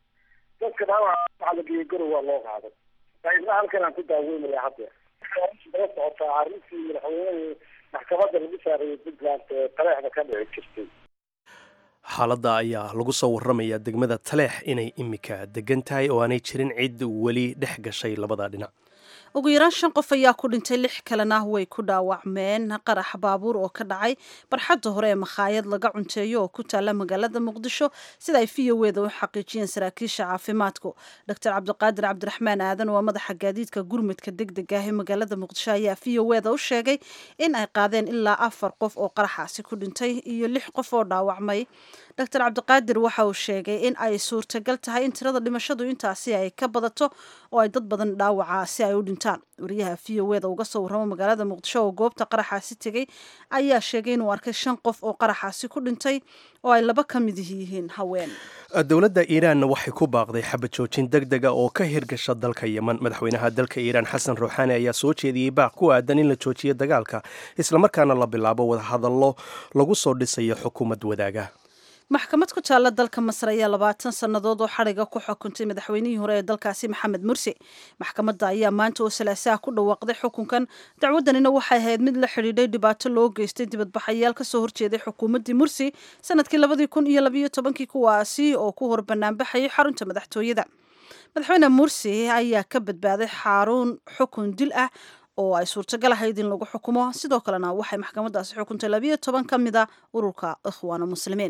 dadka dhaawaca waxaa la geeyey garow waa loo qaaday. qaybna halkan aan ku daaweynaya hadda daba socotaa arrintii madaxweynihii maxkamadda lagu saareeyey puntland ee taleexda ka dhici jirtay. xaaladda ayaa lagu soo warramaya degmada taleex inay imika degan tahay oo aanay jirin cid weli dhex gashay labada dhinac. ugu yaraan shan qof ayaa ku dhintay lix kalena way ku dhaawacmeen qarax baabuur oo ka dhacay barxadda hore ee makhaayad laga cunteeyo oo ku taalla magaalada muqdisho sida ay v o da u xaqiijiyeen saraakiisha caafimaadku. doctor cabdiqaadir cabdiraxmaan aadan waa madaxa gaadiidka gurmudka degdega ah ee magaalada muqdisho ayaa v o da u sheegay in ay qaadeen ilaa afar qof oo qaraxaasi ku dhintay iyo lix qof oo dhaawacmay. doctor cabdiqaadir waxa uu sheegay in ay suurtagal tahay in tirada dhimashadu intaasi ay ka badato oo ay dad badan dhaawaca si ay u dhintaan. wariyaha v o da uga soo warramo magaalada muqdisho oo goobta qaraxaasi tegey ayaa sheegay inuu arkay shan qof oo qaraxaasi ku dhintay oo ay laba ka mid yihiin haween. dowladda iiraanna waxay ku baaqday xabad joojin degdega oo ka hirgasha dalka yeman. madaxweynaha dalka iiraan xasan ruuxaani ayaa soo jeediyey baaq ku aadan in la joojiyo dagaalka islamarkaana la bilaabo wadahadallo lagu soo dhisayo xukuumad wadaaga. maxkamad ku taalla dalka masar ayaa labaatan sannadood oo xadhiga ku xukuntay madaxweynihii hore ee dalkaasi maxamed mursi. maxkamadda ayaa maanta oo salaasaha ku dhawaaqday xukunkan. dacwadanina waxay ahayd mid la xidhiidhay dhibaato loo geystay dibadbaxayaal kasoo horjeeday xukuumaddii mursi sanadkii labadii kun iyo labayo tobankii kuwaasi oo ku hor banaanbaxayay xarunta madaxtooyada. madaxweyne mursi ayaa ka badbaaday xarun xukun dil ah oo ay suurtagal ahayd in lagu xukumo. sidoo kalena waxay maxkamadaasi xukuntay labayo toban ka mid a ururka ikhwaano muslimiin.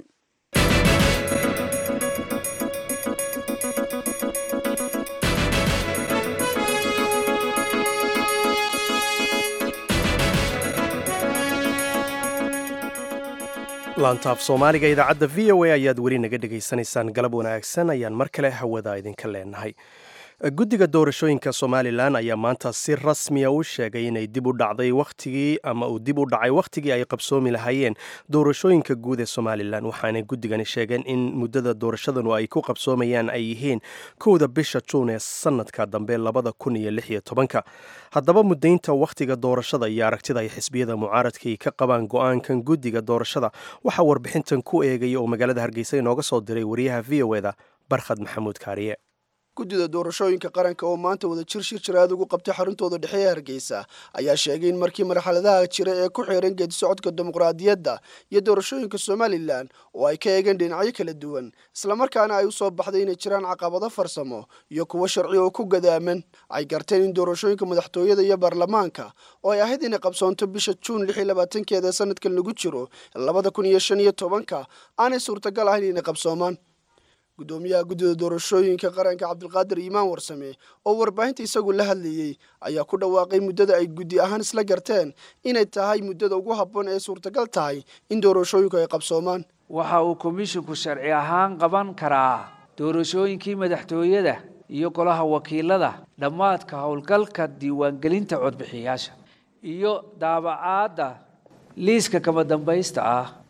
laantaaf soomaaliga idaacadda v o a ayaad weli naga dhegaysanaysaan. galab wanaagsan ayaan mar kale hawada idinka leenahay. guddiga doorashooyinka somalilan ayaa maanta si rasmiya u sheegay inay dib u dhacday wakhtigii ama uu dib u dhacay wakhtigii ay qabsoomi lahaayeen doorashooyinka guud ee somalilan. waxaanay guddigani sheegeen in muddada doorashadanu ay ku qabsoomayaan ay yihiin kowda bisha juun ee sanadka dambe labada kun iyo lix iyo tobanka. haddaba muddaynta wakhtiga doorashada iyo aragtida ay xisbiyada mucaaradka ay ka qabaan go-aankan guddiga doorashada waxaa warbixintan ku eegaya oo magaalada hargeysa inooga soo diray wariyaha v o da barkhad maxamuud kaariye. guddida doorashooyinka qaranka oo maanta wada jir shir jiraad ugu qabtay xaruntooda dhexe ee hargeysa ayaa sheegay in markii marxaladaha jira ee ku xiran geedi socodka dimuqraadiyadda iyo doorashooyinka somalilan oo ay ka eegeen dhinacyo kala duwan islamarkaana ay u soo baxday inay jiraan caqabado farsamo iyo kuwo sharci oo ku gadaaman ay garteen in doorashooyinka madaxtooyada iyo baarlamaanka oo ay ahayd inay qabsoonto bisha juun lix iyo labaatankeeda sanadkan lagu jiro labada kun iyo shan iyo tobanka aanay suurtagal ahayn inay qabsoomaan. gudoomiyaha guddida doorashooyinka qaranka cabdilqaadir iimaan warsame oo warbaahinta isagu la hadlayey ayaa ku dhawaaqay muddada ay guddi ahaan isla garteen inay tahay muddada ugu habboon ee suurtagal tahay in doorashooyinku ay qabsoomaan. waxa uu komishinku sharci ahaan qaban karaa doorashooyinkii madaxtooyada iyo golaha wakiilada dhammaadka howlgalka diiwaangelinta codbixiyaasha iyo daabacaadda liiska kama dambaysta ah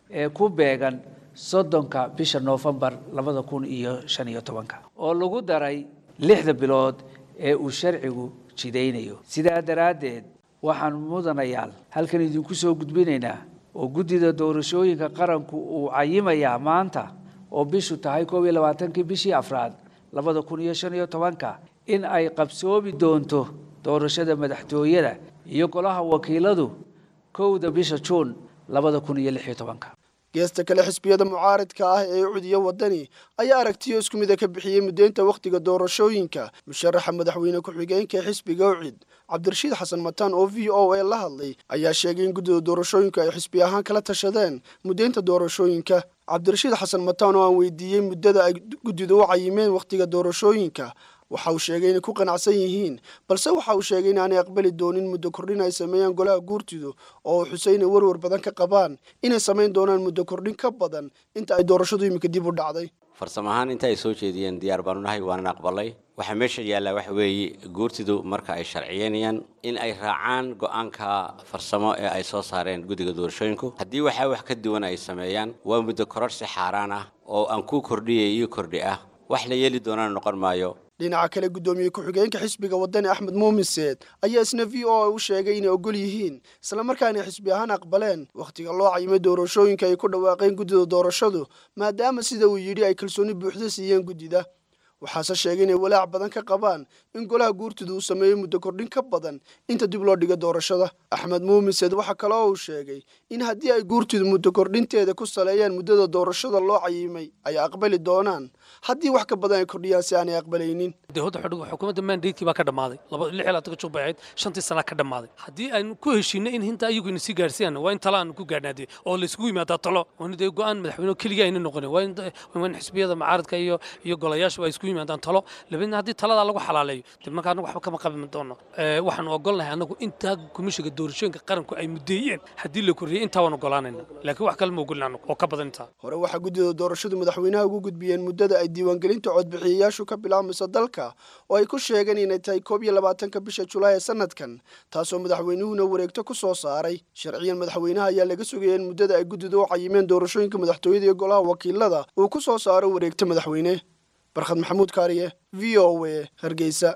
ee ku beegan soddonka bisha noofembar labada kun iyo shan iyo tobanka oo lagu daray lixda bilood ee uu sharcigu jidaynayo. sidaa daraaddeed waxaan mudanayaal halkan idinku soo gudbinaynaa oo guddida doorashooyinka qaranku uu cayimayaa maanta oo bishu tahay koob iyo labaatankii bishii afraad labada kun iyo shan iyo tobanka in ay qabsoomi doonto doorashada madaxtooyada iyo golaha wakiiladu kowda bisha juun labada kun iyo lix iyo tobanka. geesta kale xisbiyada mucaaridka ah ee cudiya wadani ayaa aragtiyo isku mid ah ka bixiyay mudeynta waqtiga doorashooyinka. musharaxa madaxweyne ku-xigeenka xisbiga ucid cabdirashiid xasan mataan oo v o a la hadlay ayaa sheegay in guddida doorashooyinka ay xisbi ahaan kala tashadeen mudeynta doorashooyinka. cabdirashiid xasan mataan oo aan weydiiyey muddada ay guddida u cayimeen waqtiga doorashooyinka waxa uu sheegay inay ku qanacsan yihiin, balse waxa uu sheegay in aanay aqbali doonin muddo kordhin ay sameeyaan golaha guurtidu oo Xuseen warwar badan ka qabaan inay sameyn doonaan muddo kordhin ka badan inta ay doorashadu imika dib u dhacday. farsamo ahaan inta ay soo jeediyeen diyaar baan u nahay waana aqbalay. waxa meesha yaala wax weeye guurtidu marka ay sharciyeynayaan in ay raacaan go'aanka farsamo ee ay soo saareen guddiga doorashooyinku. haddii waxa wax ka duwan ay sameeyaan waa muddo kororsi xaaraan ah oo aan ku kordhiyay iyo kordhi ah wax la yeeli doonaan noqon maayo. dhinaca kale guddoomiye ku-xigeenka xisbiga wadani Axmed Muumin Seed ayaa isna v o a u sheegay inay ogol yihiin isla markaana xisbi ahaan aqbaleen waqtiga loo cayimay doorashooyinka ay ku dhawaaqeen guddida doorashadu maadaama sida uu yidhi ay kalsooni buuxda siiyeen guddida. waxaase sheegay inay walaac badan ka qabaan in golaha guurtidu uu sameeyo muddo kordhin ka badan inta dib loo dhigo doorashada. Axmed Muumin Seed waxa kale oo uu sheegay in haddii ay guurtidu muddo kordhinteeda ku saleeyaan muddada doorashada loo cayimay ay aqbali doonaan haddii wax ka badan ay kordhiyaan si aanay aqbalaynin. dowladda xudug xukuumadda mandate baa ka dhamaaday lix iyo labaatan jubay ahayd shantii sano ka dhamaaday. haddii aan ku heshiino in hinta ayagu in si gaarsiiyaan waa in tala aan ku gaarnaadii oo la isugu yimaado talo oo inay go'aan madaxweyne kaliya ayna noqon waa in xisbiyada mucaaradka iyo iyo golayaashu ay isku yimaadaan talo labadna haddii talada lagu xalaaleeyo dib marka anagu waxba kama qaban doono. ee waxaan ogolnahay anagu inta komishiga doorashooyinka qaranku ay mudeeyeen haddii la kordhiyay inta waan ogolaanayna laakiin wax kale ma ogolnaano oo ka badan inta. hore waxa guddida doorashadu madaxweynaha ugu gudbiyeen muddada ay diiwaangelinta codbixiyayaashu ka bilaabmayso dalka oo ay ku sheegeen inay tahay koob iyo labaatanka bisha Julaay ee sanadkan taasoo madaxweynuhuna wareegto ku soo saaray. sharciyan madaxweynaha ayaa laga sugayay in muddada ay guddida u cayimeen doorashooyinka madaxtooyada iyo golaha wakiilada uu ku soo saaro wareegto madaxweyne. barkhad maxamuud kaariye v o a Hargeysa.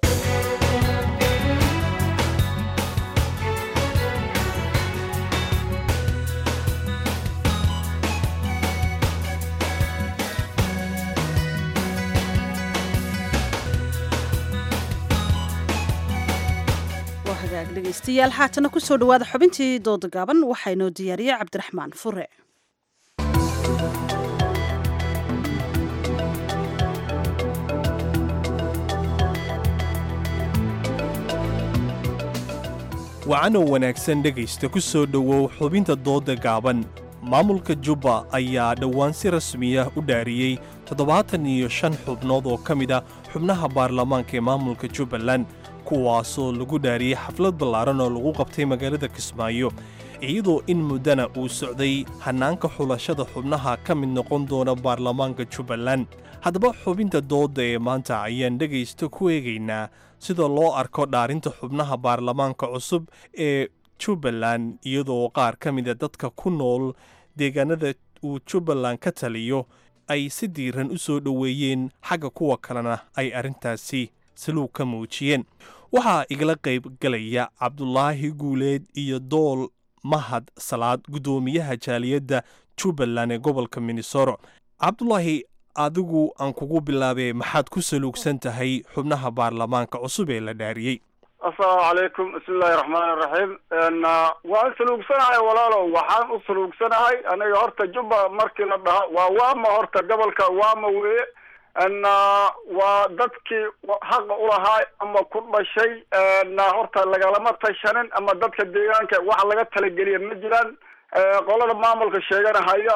dhegeystayaal haatana ku soo dhawaada xubintii dooda gaaban waxaa inoo diyaariyay cabdiraxmaan fure. wacanow wanaagsan dhegaysta ku soo dhowow xubinta dooda gaaban. maamulka jubba ayaa dhowaan si rasmiya u dhaariyey toddobaatan iyo shan xubnood oo ka mid ah xubnaha baarlamaanka ee maamulka jubbaland kuwaasoo lagu dhaariyey xaflad ballaaran oo lagu qabtay magaalada Kismaayo iyadoo in muddana uu socday hanaanka xulashada xubnaha ka mid noqon doona baarlamaanka Jubbaland. haddaba xubinta dooda ee maanta ayaan dhegaysta ku eegaynaa sida loo arko dhaarinta xubnaha baarlamaanka cusub ee Jubbaland iyadoo qaar ka mid ah dadka ku nool deegaanada uu Jubbaland ka taliyo ay si diiran u soo dhoweeyeen xagga kuwa kalena ay arrintaasi saluug ka muujiyeen. waxaa igala qayb galaya Cabdulaahi Guuleed iyo Dool Mahad Salaad gudoomiyaha jaaliyadda Jubbaland ee gobolka Minnesota. Cabdulaahi, adigu aan kugu bilaabay maxaad ku saluugsan tahay xubnaha baarlamaanka cusub ee la dhaariyey? asalaamu calaykum bismillahi raxmaani raxiim. waan saluugsanahay walaalow, waxaan u saluugsanahay aniga horta jubba markii la dhaho waa waama horta gobolka waama weeye waa dadkii xaqa ulahaa ama ku dhashay horta lagalama tashanin ama dadka deegaanka wax laga talageliya ma jiraan. qolada maamulka sheeganahaya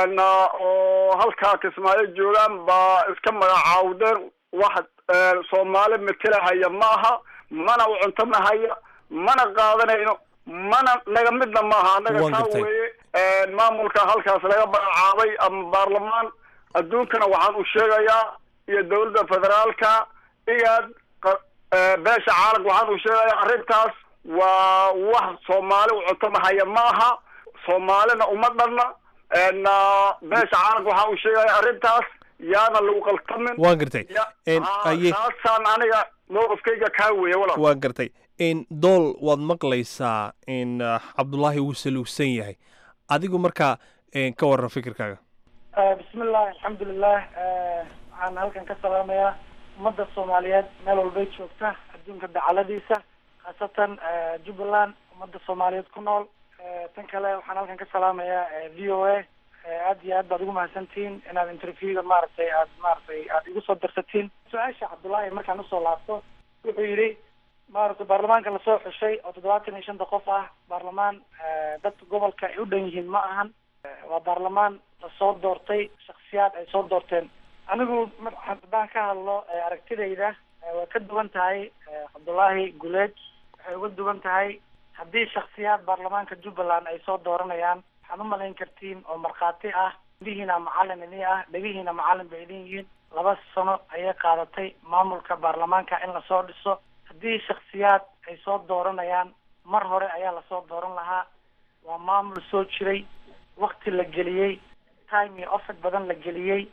oo halkaa Kismaayo joogaan baa iska magacaawdeen wax Soomaali matalahaya maaha, mana u cuntamahaya, mana qaadanayno, mana naga midna maaha. anaga taa weeye maamulka halkaas laga magacaabay ama baarlamaan. adduunkana waxaan u sheegayaa iyo dawladda federaalka iyo beesha caalamka waxaan u sheegayaa arrintaas waa wax Soomaali u cuntamahaya maaha, Soomaalina uma dhanna. beesha caalamka waxaa uu sheegaya arrintaas yaana lagu qaltamin. waan gartay taasaan aniga mowqifkayga kaa weeye walaal. waan gartay dool waad maqlaysaa in cabdullaahi wuu saluugsan yahay adigu markaa ka warran fikirkaaga. bismillahi alxamdulilah waxaan halkan ka salaamayaa ummadda soomaaliyeed meel walbay joogta adduunka dacaladiisa khaasatan jubbaland ummadda soomaaliyeed ku nool. tan kale waxaan halkan ka salaamayaa v o a aad iyo aad baad ugu mahadsantihiin inaad interviewga maaragtay aad maaragtay aad igu soo darsatiin. su-aasha cabdullaahi markaan usoo laabto wuxuu yidhi maaragtay baarlamaanka lasoo xushay oo toddobaatan iyo shanta qof ah baarlamaan dadka gobolka ay u dhan yihiin ma ahan. waa baarlamaan lasoo doortay shaksiyaad ay soo doorteen. anigu haddaan ka hadlo aragtidayda waa ka duwan tahay cabdullaahi guleed waxay uga duwan tahay haddii shaksiyaad baarlamaanka jubbaland ay soo dooranayaan waxaad u malayn kartiin oo markhaati ah indhihiina macalin ini ah dhegihiina macalin bay idin yihiin. laba sano ayay qaadatay maamulka baarlamaanka in lasoo dhiso. haddii shaksiyaad ay soo dooranayaan mar hore ayaa lasoo dooran lahaa. waa maamul soo jiray wakti la geliyey time iyo ofad badan la geliyey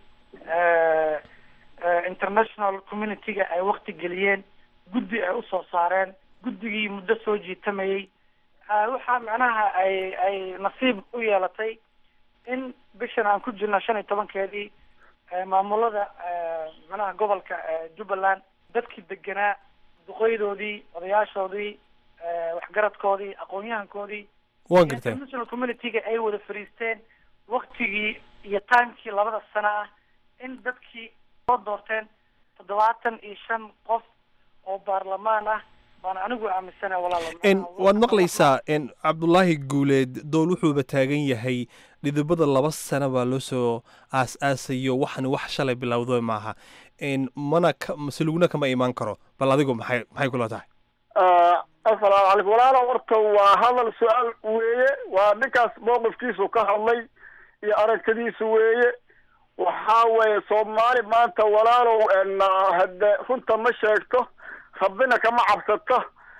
international community-ga ay wakti geliyeen guddi ay usoo saareen guddigii muddo soo jiitamayey. waxaa macnaha ay ay nasiib u yeelatay in bishan aan ku jirno shan iyo tobankeedii maamulada macnaha gobolka jubbaland dadkii deganaa duqeydoodii odayaashoodii waxgaradkoodii aqoon-yahankoodii waan gartay international community-ga ay wada fariisteen waktigii iyo timekii labada sano ah in dadkii soo doorteen toddobaatan iyo shan qof oo baarlamaan ah baan anigu aaminsana walaalo. waad maqlaysaa cabdullaahi guuleed dool wuxuuba taagan yahay dhidibada laba sano baa loo soo aas-aasayo waxan wax shalay bilowdo maaha mana masalugna kama imaan karo bal adigu maxay maxay kula tahay. assalaamu calaykum walaalo horta waa hadal su-aal weeye waa ninkaas mowqifkiisu ka hadlay iyo aragtidiisu weeye waxaa weeye soomaali maanta walaalow hade runta ma sheegto rabbina kama cabsato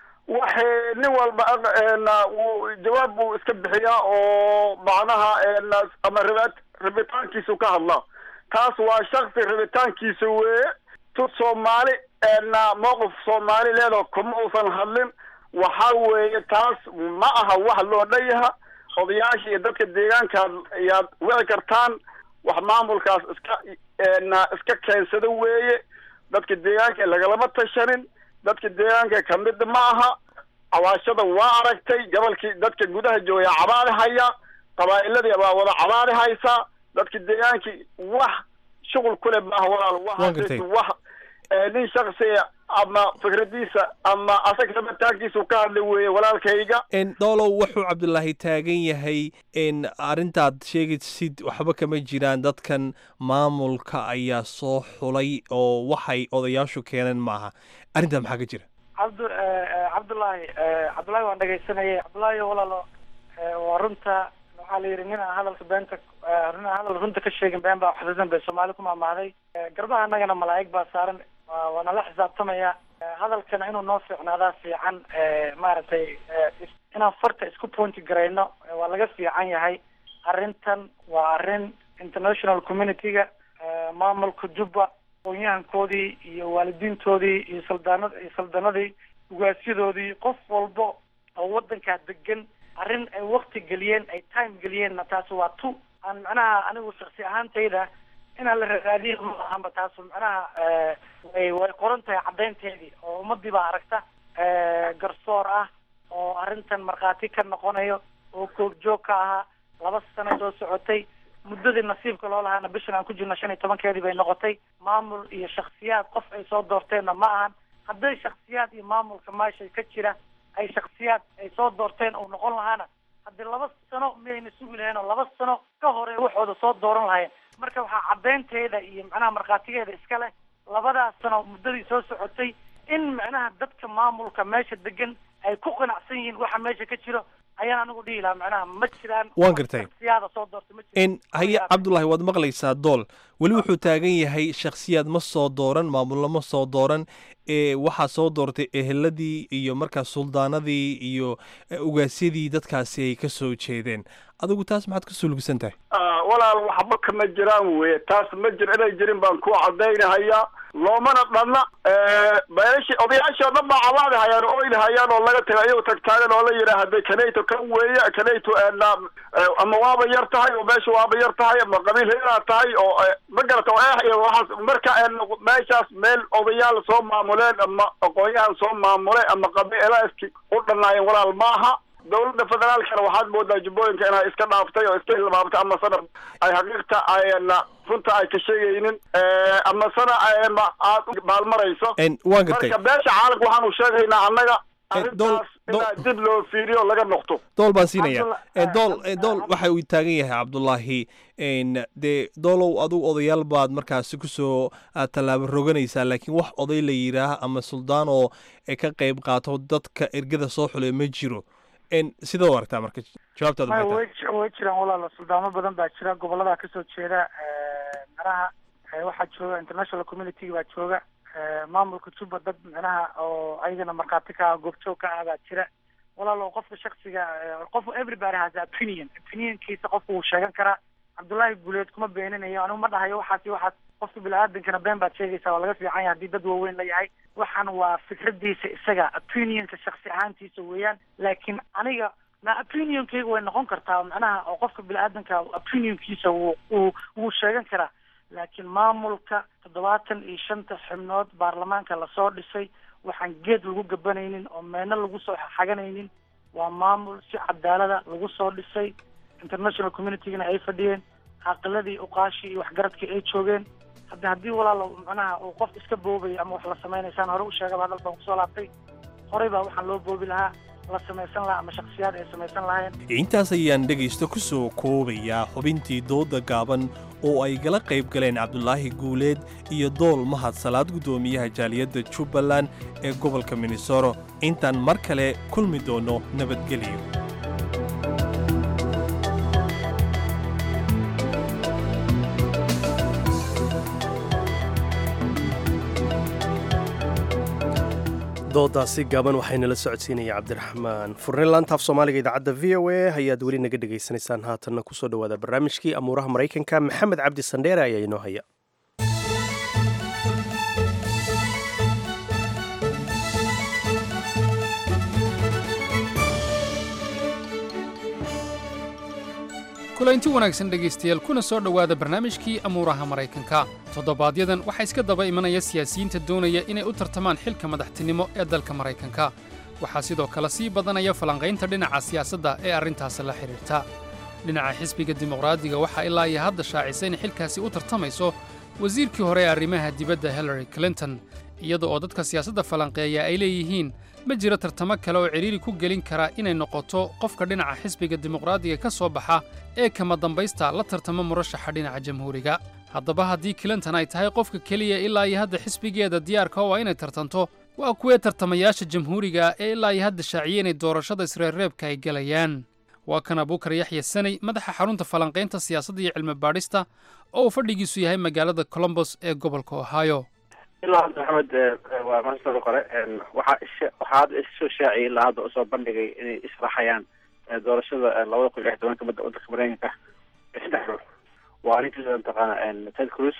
waxay nin walba jawaab buu iska bixiyaa oo macnaha ama rabat rabitaankiisu ka hadlaa. taas waa shaksi rabitaankiisa weeye tu soomaali mowqif soomaali leedoo kuma uusan hadlin. waxaa weeye taas ma aha wax loo dhayaha odayaasha iyo dadka deegaankaad ayaad wici kartaan wax maamulkaas iska iska keensado weeye. dadka deegaanka lagalama tashanin dadka deegaanka kamid ma aha. cawaashada waa aragtay gobolkii dadka gudaha jooga cabaadi haya qabaa'iladii baa wada cabaadi haysaa dadka deegaankii wax shuqul kule maaha walaal wax wax nin shaksiya ama fikradiisa ama asaga rabitaankiisu ka hadlay weeye walaalkayga. doolow wuxuu cabdullaahi taagan yahay arrintaad sheegaysid waxba kama jiraan dadkan maamulka ayaa soo xulay oo waxay odayaashu keeneen maaha. arrintaa maxaa ka jira? cabdu cabdullaahi cabdullaahi waan dhegaysanayay. cabdullaahi walaalo waa runta waxaa la yidhi nin aan hadalka beenta nin aan hadal runta ka sheegin been baa xasuusan bay soomaali ku maamahday. garbaha annagana malaa'ig baa saaran waana la xisaabtamaya. hadalkana inuu noo fiicnaadaa fiican maaragtay inaan farta isku pointi garayno waa laga fiican yahay. arrintan waa arrin international community-ga maamulka jubba aqoon-yahankoodii iyo waalidiintoodii iyo saldaanad iyo saldanadii ugaasyadoodii qof walba oo wadankaa degan arrin ay wakti geliyeen ay time geliyeenna taas waa tu aan macnaha anigu shaksi ahaantayda inaan la raadiyo ma ahanba taas macnaha way way qoran tahay caddaynteedii oo ummadii baa aragta garsoor ah oo arrintan markhaati ka noqonayo oo koogjoog ka ahaa laba sano soo socotay muddadii nasiibka loo lahaana bishan aan ku jirno shan iyo tobankeedii bay noqotay. maamul iyo shaksiyaad qof ay soo doorteenna ma ahan. hadday shaksiyaad iyo maamulka meesha ka jira ay shaksiyaad ay soo doorteen uu noqon lahaana haddii laba sano miyayna sugi lahayn oo laba sano ka hore waxooda soo dooran lahayeen. marka waxaa caddaynteeda iyo macnaha markhaatigeeda iska leh labadaas sano muddadii soo socotay in macnaha dadka maamulka meesha degan ay ku qanacsan yihiin waxa meesha ka jiro ayaan anigu dhihi lahaa macnaha ma jiraan. waan gartay shaksiyaada soo doortay ma jiraan. haye cabdullaahi waad maqlaysaa dool weli wuxuu taagan yahay shaksiyaad ma soo dooran maamullo ma soo dooran ee waxaa soo doortay eheladii iyo markaas suldaanadii iyo ugaasyadii dadkaasi ay ka soo jeedeen. adigu taas maxaad ka sulugsan tahay? walaal waxba kama jiraan weye taas ma jir inay jirin baan ku cadaynahayaa loomana dhanna beelashi odayaashii o dhan baa cabaadi hayaan oo ilhayaan oo laga tagay ayagu tagtaagan oo la yidhaahday kanayto kan weeye kanayto ama waaba yar tahay oo meesha waaba yar tahay ama qabiil heeraa tahay oo ma garata oo eh iyo waxaas marka meeshaas meel odayaal soo maamuleen ama aqoonyahan soo maamulay ama qabiilaaski u dhanaayeen walaal maaha dowladda federaalkana waxaad moodaa jubbooyinka inay iska dhaaftay oo iska hilmaamtay ama sana ay xaqiiqta ayna runta ay ka sheegaynin ama sana aad maalmarayso marka beesha caalamka waxaanu sheegaynaa annaga arrintaas inaa dib loo fiiriyo laga noqto dool baan siinaya dool dool waxa uu taagan yahay cabdullaahi dee doolow adugu odayaal baad markaasi kusoo tallaabo roganaysaa laakiin wax oday la yidhaah ama suldaan oo ka qayb qaato dadka ergada soo xulay ma jiro sidoo aragtaa marka jawaabtaada way way jiraan walaalo suldaamo badan baa jira gobolada kasoo jeeda manaha waxaa jooga international community baa jooga maamulka juba dad manaha oo ayagana markhaati ka goobjoog ka ah baa jira walaalo qofka shaksiga qof everybody has opinion opinionkiisa qofku wuu sheegan karaa cabdullaahi guuleed kuma beeninayo anigu ma dhahayo waxaas iyo waxaas qofka bini-aadankana been baad sheegaysaa waa laga fiican yahay haddii dad waaweyn la yahay waxaan waa fikradiisa isaga opinionka shaksi ahaantiisa weeyaan laakiin aniga na opinionkayga way noqon kartaa macnaha oo qofka bini-aadanka opinionkiisa wuu wuu wuu sheegan karaa laakiin maamulka toddobaatan iyo shanta xubnood baarlamaanka lasoo dhisay waxaan geed lagu gabanaynin oo meena lagu soo xaganaynin waa maamul si cadaalada lagu soo dhisay international communitygana ay fadhiyeen caqiladii uqaashii iyo waxgaradkii ay joogeen hadda haddii walaalo macnaha uu qof iska boobay ama wax la samaynaysaan hore u sheegaba hadal baan kusoo laabtay horey baa waxaan loo boobi lahaa la samaysan lahaa ama shaksiyaad ay samaysan lahayn intaas ayaan dhegaysto ku soo koobayaa xubintii dooda gaaban oo ay gala qayb galeen cabdulaahi guuleed iyo dool mahad salaad guddoomiyaha jaaliyadda jubbaland ee gobolka minnesota intaan mar kale kulmi doono nabadgelyo doodaasi gaaban waxaynala socodsiinaya cabdiraxmaan furne laantaaf soomaaliga idaacadda v o a ayaad weli naga dhegaysanaysaan haatanna kusoo dhawaada barnaamijkii amuuraha maraykanka maxamed cabdi sandheere ayaa inoo haya kulanti wanaagsan dhegaystayaal kuna soo dhowaada barnaamijkii amuuraha maraykanka toddobaadyaddan waxaa iska daba imanaya siyaasiyiinta doonaya inay u tartamaan xilka madaxtinimo ee dalka maraykanka waxaa sidoo kale sii badanaya falanqaynta dhinaca siyaasadda ee arrintaasi la xidhiirta dhinaca xisbiga dimuqraadiga waxaa ilaa iyo hadda shaacisay inay xilkaasi u tartamayso wasiirkii hore ee arrimaha dibadda hillary clinton iyada oo dadka siyaasadda falanqeeya ay leeyihiin ma jiro tartamo kale oo cidhiiri ku gelin kara inay noqoto qofka dhinaca xisbiga dimuqraadiga ka soo baxa ee kama dambaysta la tartamo murashaxa dhinaca jamhuuriga haddaba haddii clinton ay tahay qofka keliya ilaa iyo hadda xisbigeeda diyaarka oo inay tartanto waa kuwee tartamayaasha jamhuuriga ee ilaa iyo hadda shaaciyey inay doorashada isreerreebka ay gelayaan waa kan abuukar yaxya sanay madaxa xarunta falanqaynta siyaasadda iyo cilmi baadhista oo uu fadhigiisu yahay magaalada colombos ee gobolka ohio ilaa hadda maxamed waa maastada qore waxaa waxaa hadda isoo shaaciyay ilaa hadda usoo bandhigay inay israxayaan doorashada labada kun iyo lix tobanka badda waddanka maraykanka saddex ruux waa ninkiisa mataqaana ted cruz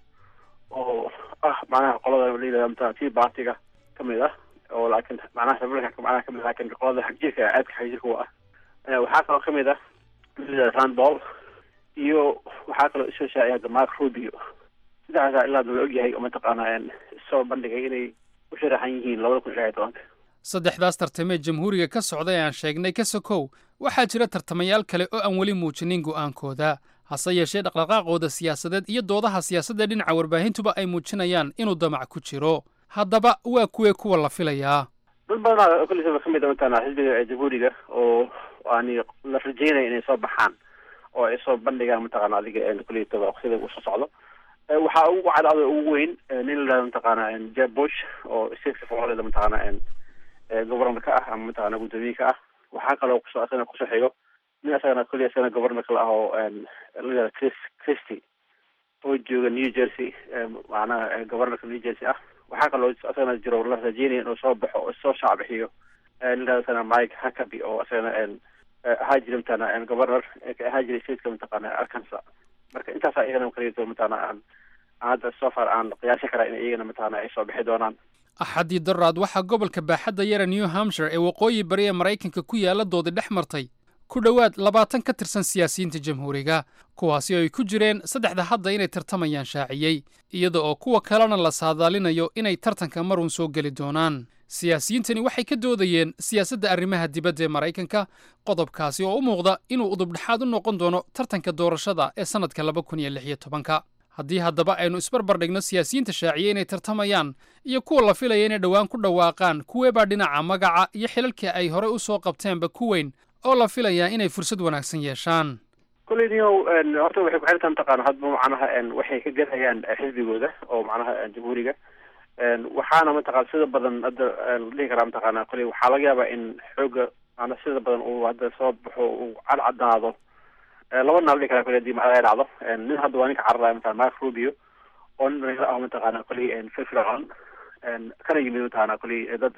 oo ah macnaha qolada la yidhahda mataqana tea partiga kamid ah oo laakiin macnaha republicanka macnaha kamid laakiin qolada xagjirka aadka xagjirka u ah waxaa kaloo kamid ah rand paul iyo waxaa kaloo isoo shaaciyay hadda mark rubio sidaasa ilaa la ogyahay oo mataqaana soo bandhigay inay u sharaxan yihiin labada kun iyo lix tobanka saddexdaas tartamee jamhuuriga ka socday aan sheegnay ka sokow waxaa jira tartamayaal kale oo aan weli muujinin go'aankooda hase yeeshee dhaqdhaqaaqooda siyaasadeed iyo doodaha siyaasadda dhinaca warbaahintuba ay muujinayaan inuu damac ku jiro haddaba waa kuwee kuwa la filayaa dad badanaa kollisaba ka mid a mataqaana xisbiga jamhuuriga oo ani la rajeynaya inay soo baxaan oo ay soo bandhigaan mataqaana adiga kulliyataba waqtida uu soo socdo waxaa ugu cadcada ugu weyn nin la yidhahdo mataqaana jeb bush oo stateka florida mataqaana governor ka ah ama mataqaana guddoomiye ka ah waxaa kaloo kusoo asagana kusoo xigo nin asagana kulli asagana governor kala ah oo la yidhahdo chris christy oo jooga new jersey macnaha governorka new jersey ah waxaa kaloo asagana jiro la rajeynaya inuu soo baxo oo soo shacbixiyo nin la yidhahdo mike huckabee oo asagana ahaa jira mataqaana governor ahaa jira stateka mataqaana arkansas marka intaasaa iyagana kaleeto mataqaana aan aan hadda so far aan qiyaasi karaa in iyagana mataqaana ay soo bixi doonaan axadii daraad waxaa gobolka baaxadda yara new hampshire ee waqooyi bari ee maraykanka ku yaala doodi dhex martay ku dhowaad labaatan ka tirsan siyaasiyiinta jamhuuriga kuwaasi oo ay ku jireen saddexda hadda inay tartamayaan shaaciyey iyada oo kuwa kalena la saadaalinayo inay tartanka marun soo geli doonaan siyaasiyiintani waxay ka doodayeen siyaasadda arrimaha dibadda ee maraykanka qodobkaasi oo u muuqda inuu udubdhexaad u noqon doono tartanka doorashada ee sannadka laba kun iyo lix iyo tobanka haddii haddaba aynu isbarbar dhigno siyaasiyiinta shaaciyey inay tartamayaan iyo kuwa la filaya inay dhowaan ku dhawaaqaan kuweebaa dhinaca magaca iyo xilalka ay horey u soo qabteenba ku weyn oo la filayaa inay fursad wanaagsan yeeshaan kulliyow horta waxay ku xirtaan taqaano hadba macnaha waxay ka galayaan xisbigooda oo macnaha jamhuuriga waxaana mataqaana sida badan hadda la dhihi karaa mataqaana kulli waxaa laga yaabaa in xooga ana sida badan uu hadda soo baxo uu cadcadaado laba nin la dhihi karaa kulli hadii macnaha ay dhacdo nin hadda waa ninka cararaya mataqana mark rubio oo nin dhalinyaro ah mataqaana kulli firfircoon kana yimid mataqaana kulli dad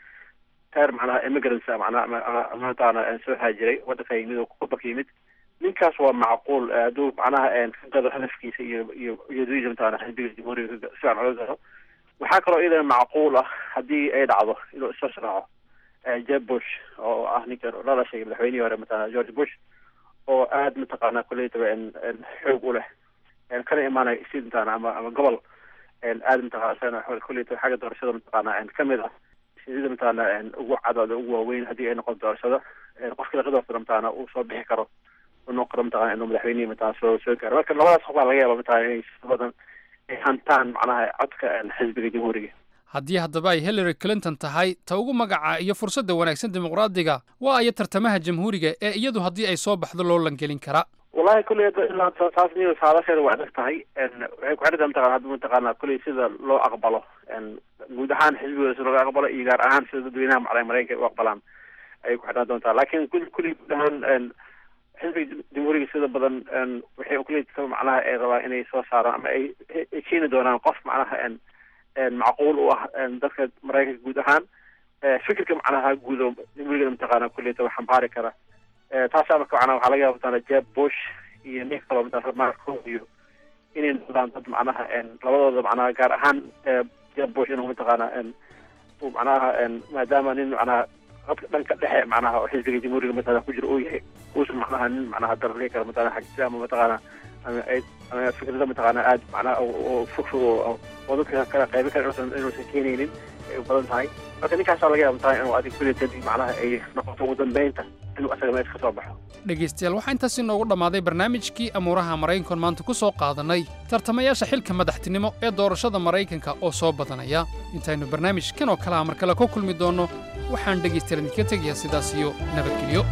taar macnaha immigrants macnaha mataqaana soo haajiray waddanka yimid oo kubaka yimid ninkaas waa macquul hadduu macnaha fiqada hadafkiisa iyo iyo iyadiisa mataqaana xisbiga jamhuuriga si fiican oga garo waxaa kaloo iyadana macquul ah haddii ay dhacdo inuu isoo sharaaco jeb bush oo ah ninka la dhashay madaxweynihii hore mataqaana george bush oo aad mataqaana kuleytaba xoog u leh kana imaanaya sid mataqaana ama ama gobol aad mataqaana kuleytaba xagga doorashada mataqaana kamid ah sida mataqaana ugu cadooda ugu waaweyn haddii ay noqon doorashada qofkii laga doortana mataqaana uu soo bixi karo uu noqon karo mataqaana inuu madaxweynihii mataqaana soo soo gaaro marka labadaas qof baa laga yaaba mataqaana inay si badan ay hantaan macnaha codka xisbiga jamhuuriga haddii haddaba ay hillary clinton tahay ta ugu magaca iyo fursadda wanaagsan dimuqraadiga waa aya tartamaha jamhuuriga ee iyadu haddii ay soo baxdo loo langelin kara wallahi kulli ilaa taas niyo saadasheeda waa adag tahay waxay ku xidhan tahay hadda mataqaana kulli sida loo aqbalo guud ahaan xisbigooda sida looga aqbalo iyo gaar ahaan sida dadweynaha macalin maraykanka u aqbalaan ayay ku xidhan doontaa laakiin kulli kulli guud ahaan xisbiga jamhuuriga sida badan waxay kulli macnaha ay rabaan inay soo saaraan ama ay ay keeni doonaan qof macnaha macquul u ah dadka maraykanka guud ahaan fikirka macnaha guud oo jamhuuriga mataqaana kulli ta xambaari kara taasaa marka macnaha waxaa laga yaaba mataqaana jeb bush iyo nin kaloo mataqaana mark rubio inay noqdaan dad macnaha labadooda macnaha gaar ahaan jeb bush inuu mataqaana uu macnaha maadaama nin macnaha dhanka dhexe macnaha oo xisbiga jamhuuriga mataqaana ku jira uu yahay uusan macnaha nin macnaha darli kara mataqaana xagisa ama mataqaana ama ay ama fikrada mataqaana aad macnaha oo fog fog oo oo dadka kala qaybo kale inuusan inuusan keenaynin ay u badan tahay marka ninkaasaa laga yaaba mataqaana inuu adig kulli kadib macnaha ay noqoto ugu dambeynta inuu asaga meesha ka soo baxo dhegaystayaal waxaa intaas inoogu dhammaaday barnaamijkii amuuraha maraykankan maanta ku soo qaadanay tartamayaasha xilka madaxtinimo ee doorashada maraykanka oo soo badanaya intaynu barnaamijkan oo kale ah mar kale ku kulmi doonno waxaan dhegaystayaal idinka tegayaa sidaas iyo nabadgelyo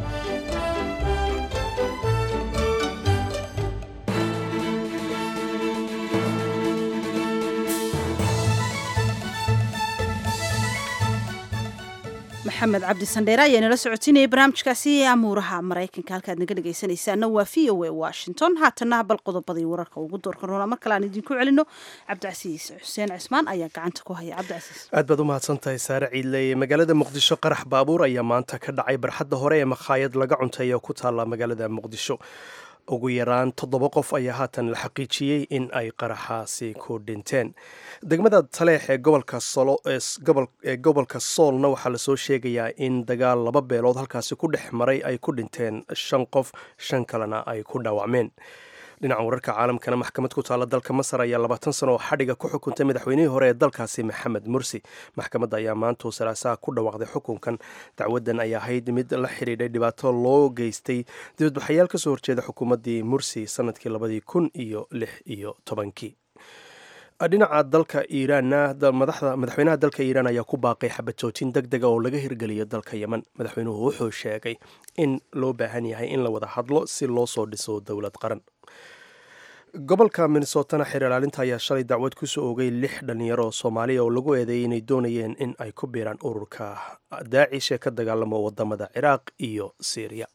maxamed cabdi sandheere ayaa nala socotinayay barnaamijkaasi amuuraha maraykanka halkaad naga dhegaysanaysaana waa v o a washington haatana bal qodobadii wararka ugu doorkan roona mar kale aan idinku celino cabdicasiis xuseen cismaan ayaa gacanta ku haya cabdicasiis aad baad u mahadsantahay saare ciidley magaalada muqdisho qarax baabuur ayaa maanta ka dhacay barxadda hore ee makhaayad laga cuntay oo ku taalla magaalada muqdisho ugu yaraan toddoba qof ayaa haatan la xaqiijiyey in ay qaraxaasi ku dhinteen degmada taleex ee gobolka ee gobolka soolna waxaa lasoo sheegayaa in dagaal laba beelood halkaasi ku dhex maray ay ku dhinteen shan qof shan kalena ay ku dhaawacmeen dhinaca wararka caalamkana maxkamad ku taalla dalka masar ayaa labaatan sano oo xadhiga ku xukuntay madaxweynihii hore ee dalkaasi maxamed mursi maxkamadda ayaa maanta salaasaha ku dhawaaqday xukunkan dacwadan ayaa ahayd mid la xidhiidhay dhibaato loo geystay dibadbaxayaal kasoo horjeeda xukuumaddii mursi sanadkii labadii kun iyo lix iyo tobankii dhinaca dalka iiraanna madaxweynaha dalka iiraan ayaa ku baaqay xabad joojin deg dega oo laga hirgeliyo dalka yemen madaxweynuhu wuxuu sheegay in loo baahan yahay in la wada hadlo si loo soo dhiso dowlad qaran gobolka minnesotana xeer ilaalinta ayaa shalay dacwad ku soo oogay lix dhalinyaro oo soomaaliya oo lagu eedeeyay inay doonayeen in ay ku biiraan ururka daacish ee ka dagaalamo wadamada ciraaq iyo syriya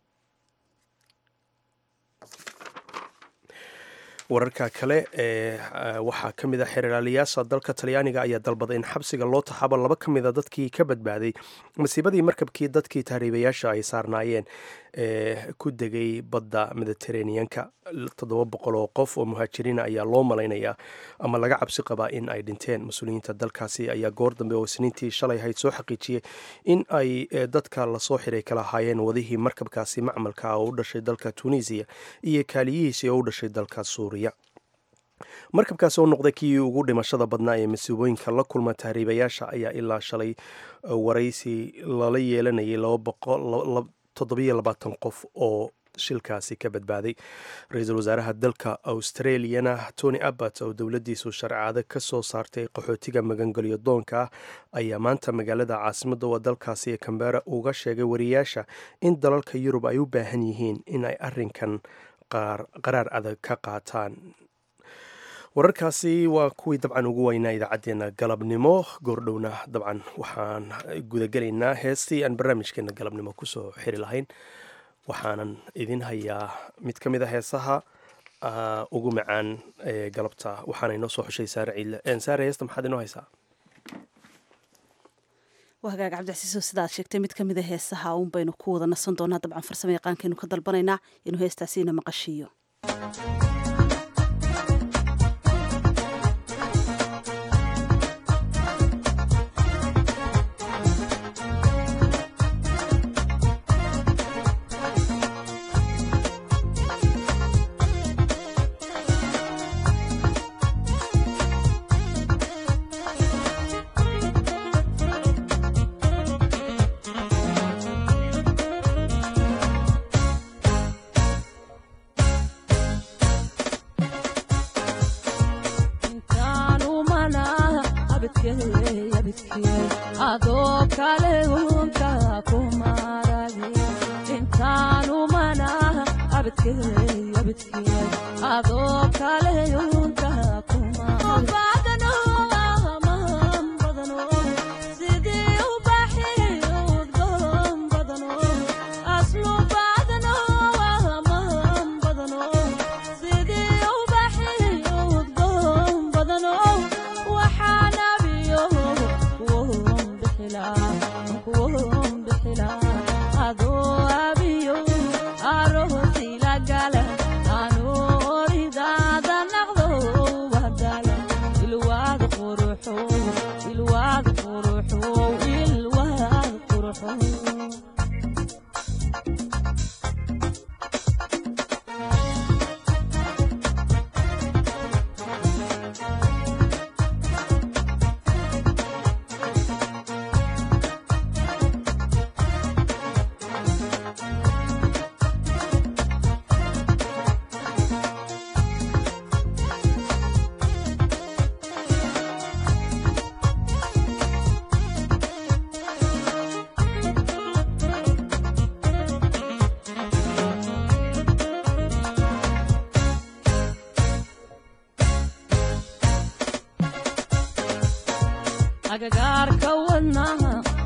wararka kale ee waxaa ka mid a xeer ilaaliyaasha dalka talyaaniga ayaa dalbaday in xabsiga loo taxaabo laba ka mid a dadkii ka badbaaday masiibadii markabkii dadkii tahriibayaasha ay saarnaayeen ee ku degay badda mediteraneanka toddoba boqol oo qof oo muhaajiriina ayaa loo malaynayaa ama laga cabsi qabaa in ay dhinteen. mas-uuliyiinta dalkaasi ayaa goor dambe oo isniintii shalay ahayd soo xaqiijiyey in ay dadka lasoo xiray kala ahaayeen wadihii markabkaasi macmalka oo u dhashay dalka tunisiya iyo kaaliyihiisii oo u dhashay dalka suuriya. markabkaasi oo noqday kii ugu dhimashada badnaa ee masiibooyinka la kulma tahriibayaasha ayaa ilaa shalay waraysi lala yeelanayay toddobiyo labaatan qof oo shilkaasi ka badbaaday. ra-iisul wasaaraha dalka australiana tony abbott oo dowladdiisu sharciyada ka soo saartay qaxootiga magangelyo doonka ah ayaa maanta magaalada caasimadda waa dalkaasi ee cambera uga sheegay wariyaasha in dalalka yurub ay u baahan yihiin in ay arrinkan qaraar adag ka qaataan. wararkaasi waa kuwii dabcan ugu weynaa idaacaddeenna galabnimo. goordhowna dabcan waxaan gudagelaynaa heestii aan barnaamijkeena galabnimo kusoo xiri lahayn. waxaanan idin hayaa mid ka mid a heesaha ugu macaan ee galabta waxaana inoo soo xushay saare ciidle. saare heesta maxaad inoo haysaa? waa hagaag cabdicasiiso sidaad sheegtay mid ka mid a heesaha uun baynu ku wada nasan doonaa. dabcan farsamo yaqaankaynu ka dalbanaynaa inuu heestaasiina maqashiiyo. agagaarka wadnaha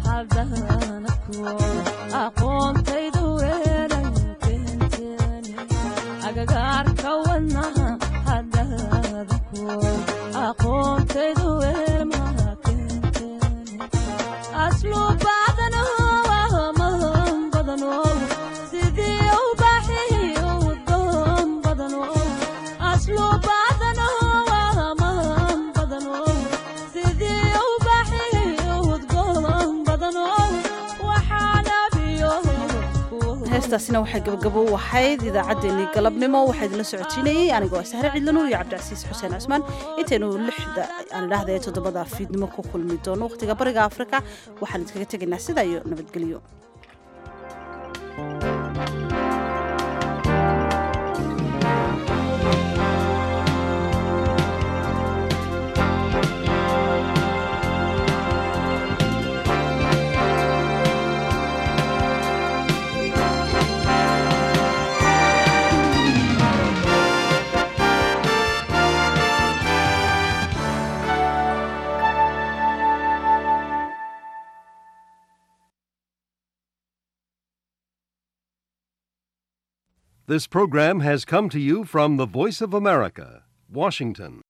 hadana ku aqoontaydu weelan keenteni agagaarka wadnaha hadana ku aqoontaydu weelma keenteni aslu baadano maham badano sidii u baaxiyo doon badano aslu baadano maham badano heestaasina waxay gabagabo u ahayd idaacaddeenii galabnimo. waxaa idinla socotiinayey anigoo sahre cidlanuur iyo cabdicasiis xuseen cusmaan. intaynu lixda aan idhaahda ee toddobada fiidnimo ku kulmi doono wakhtiga bariga afrika waxaan idinkaga tegaynaa sidaa iyo nabadgelyo. This program has come to you from the Voice of America, Washington.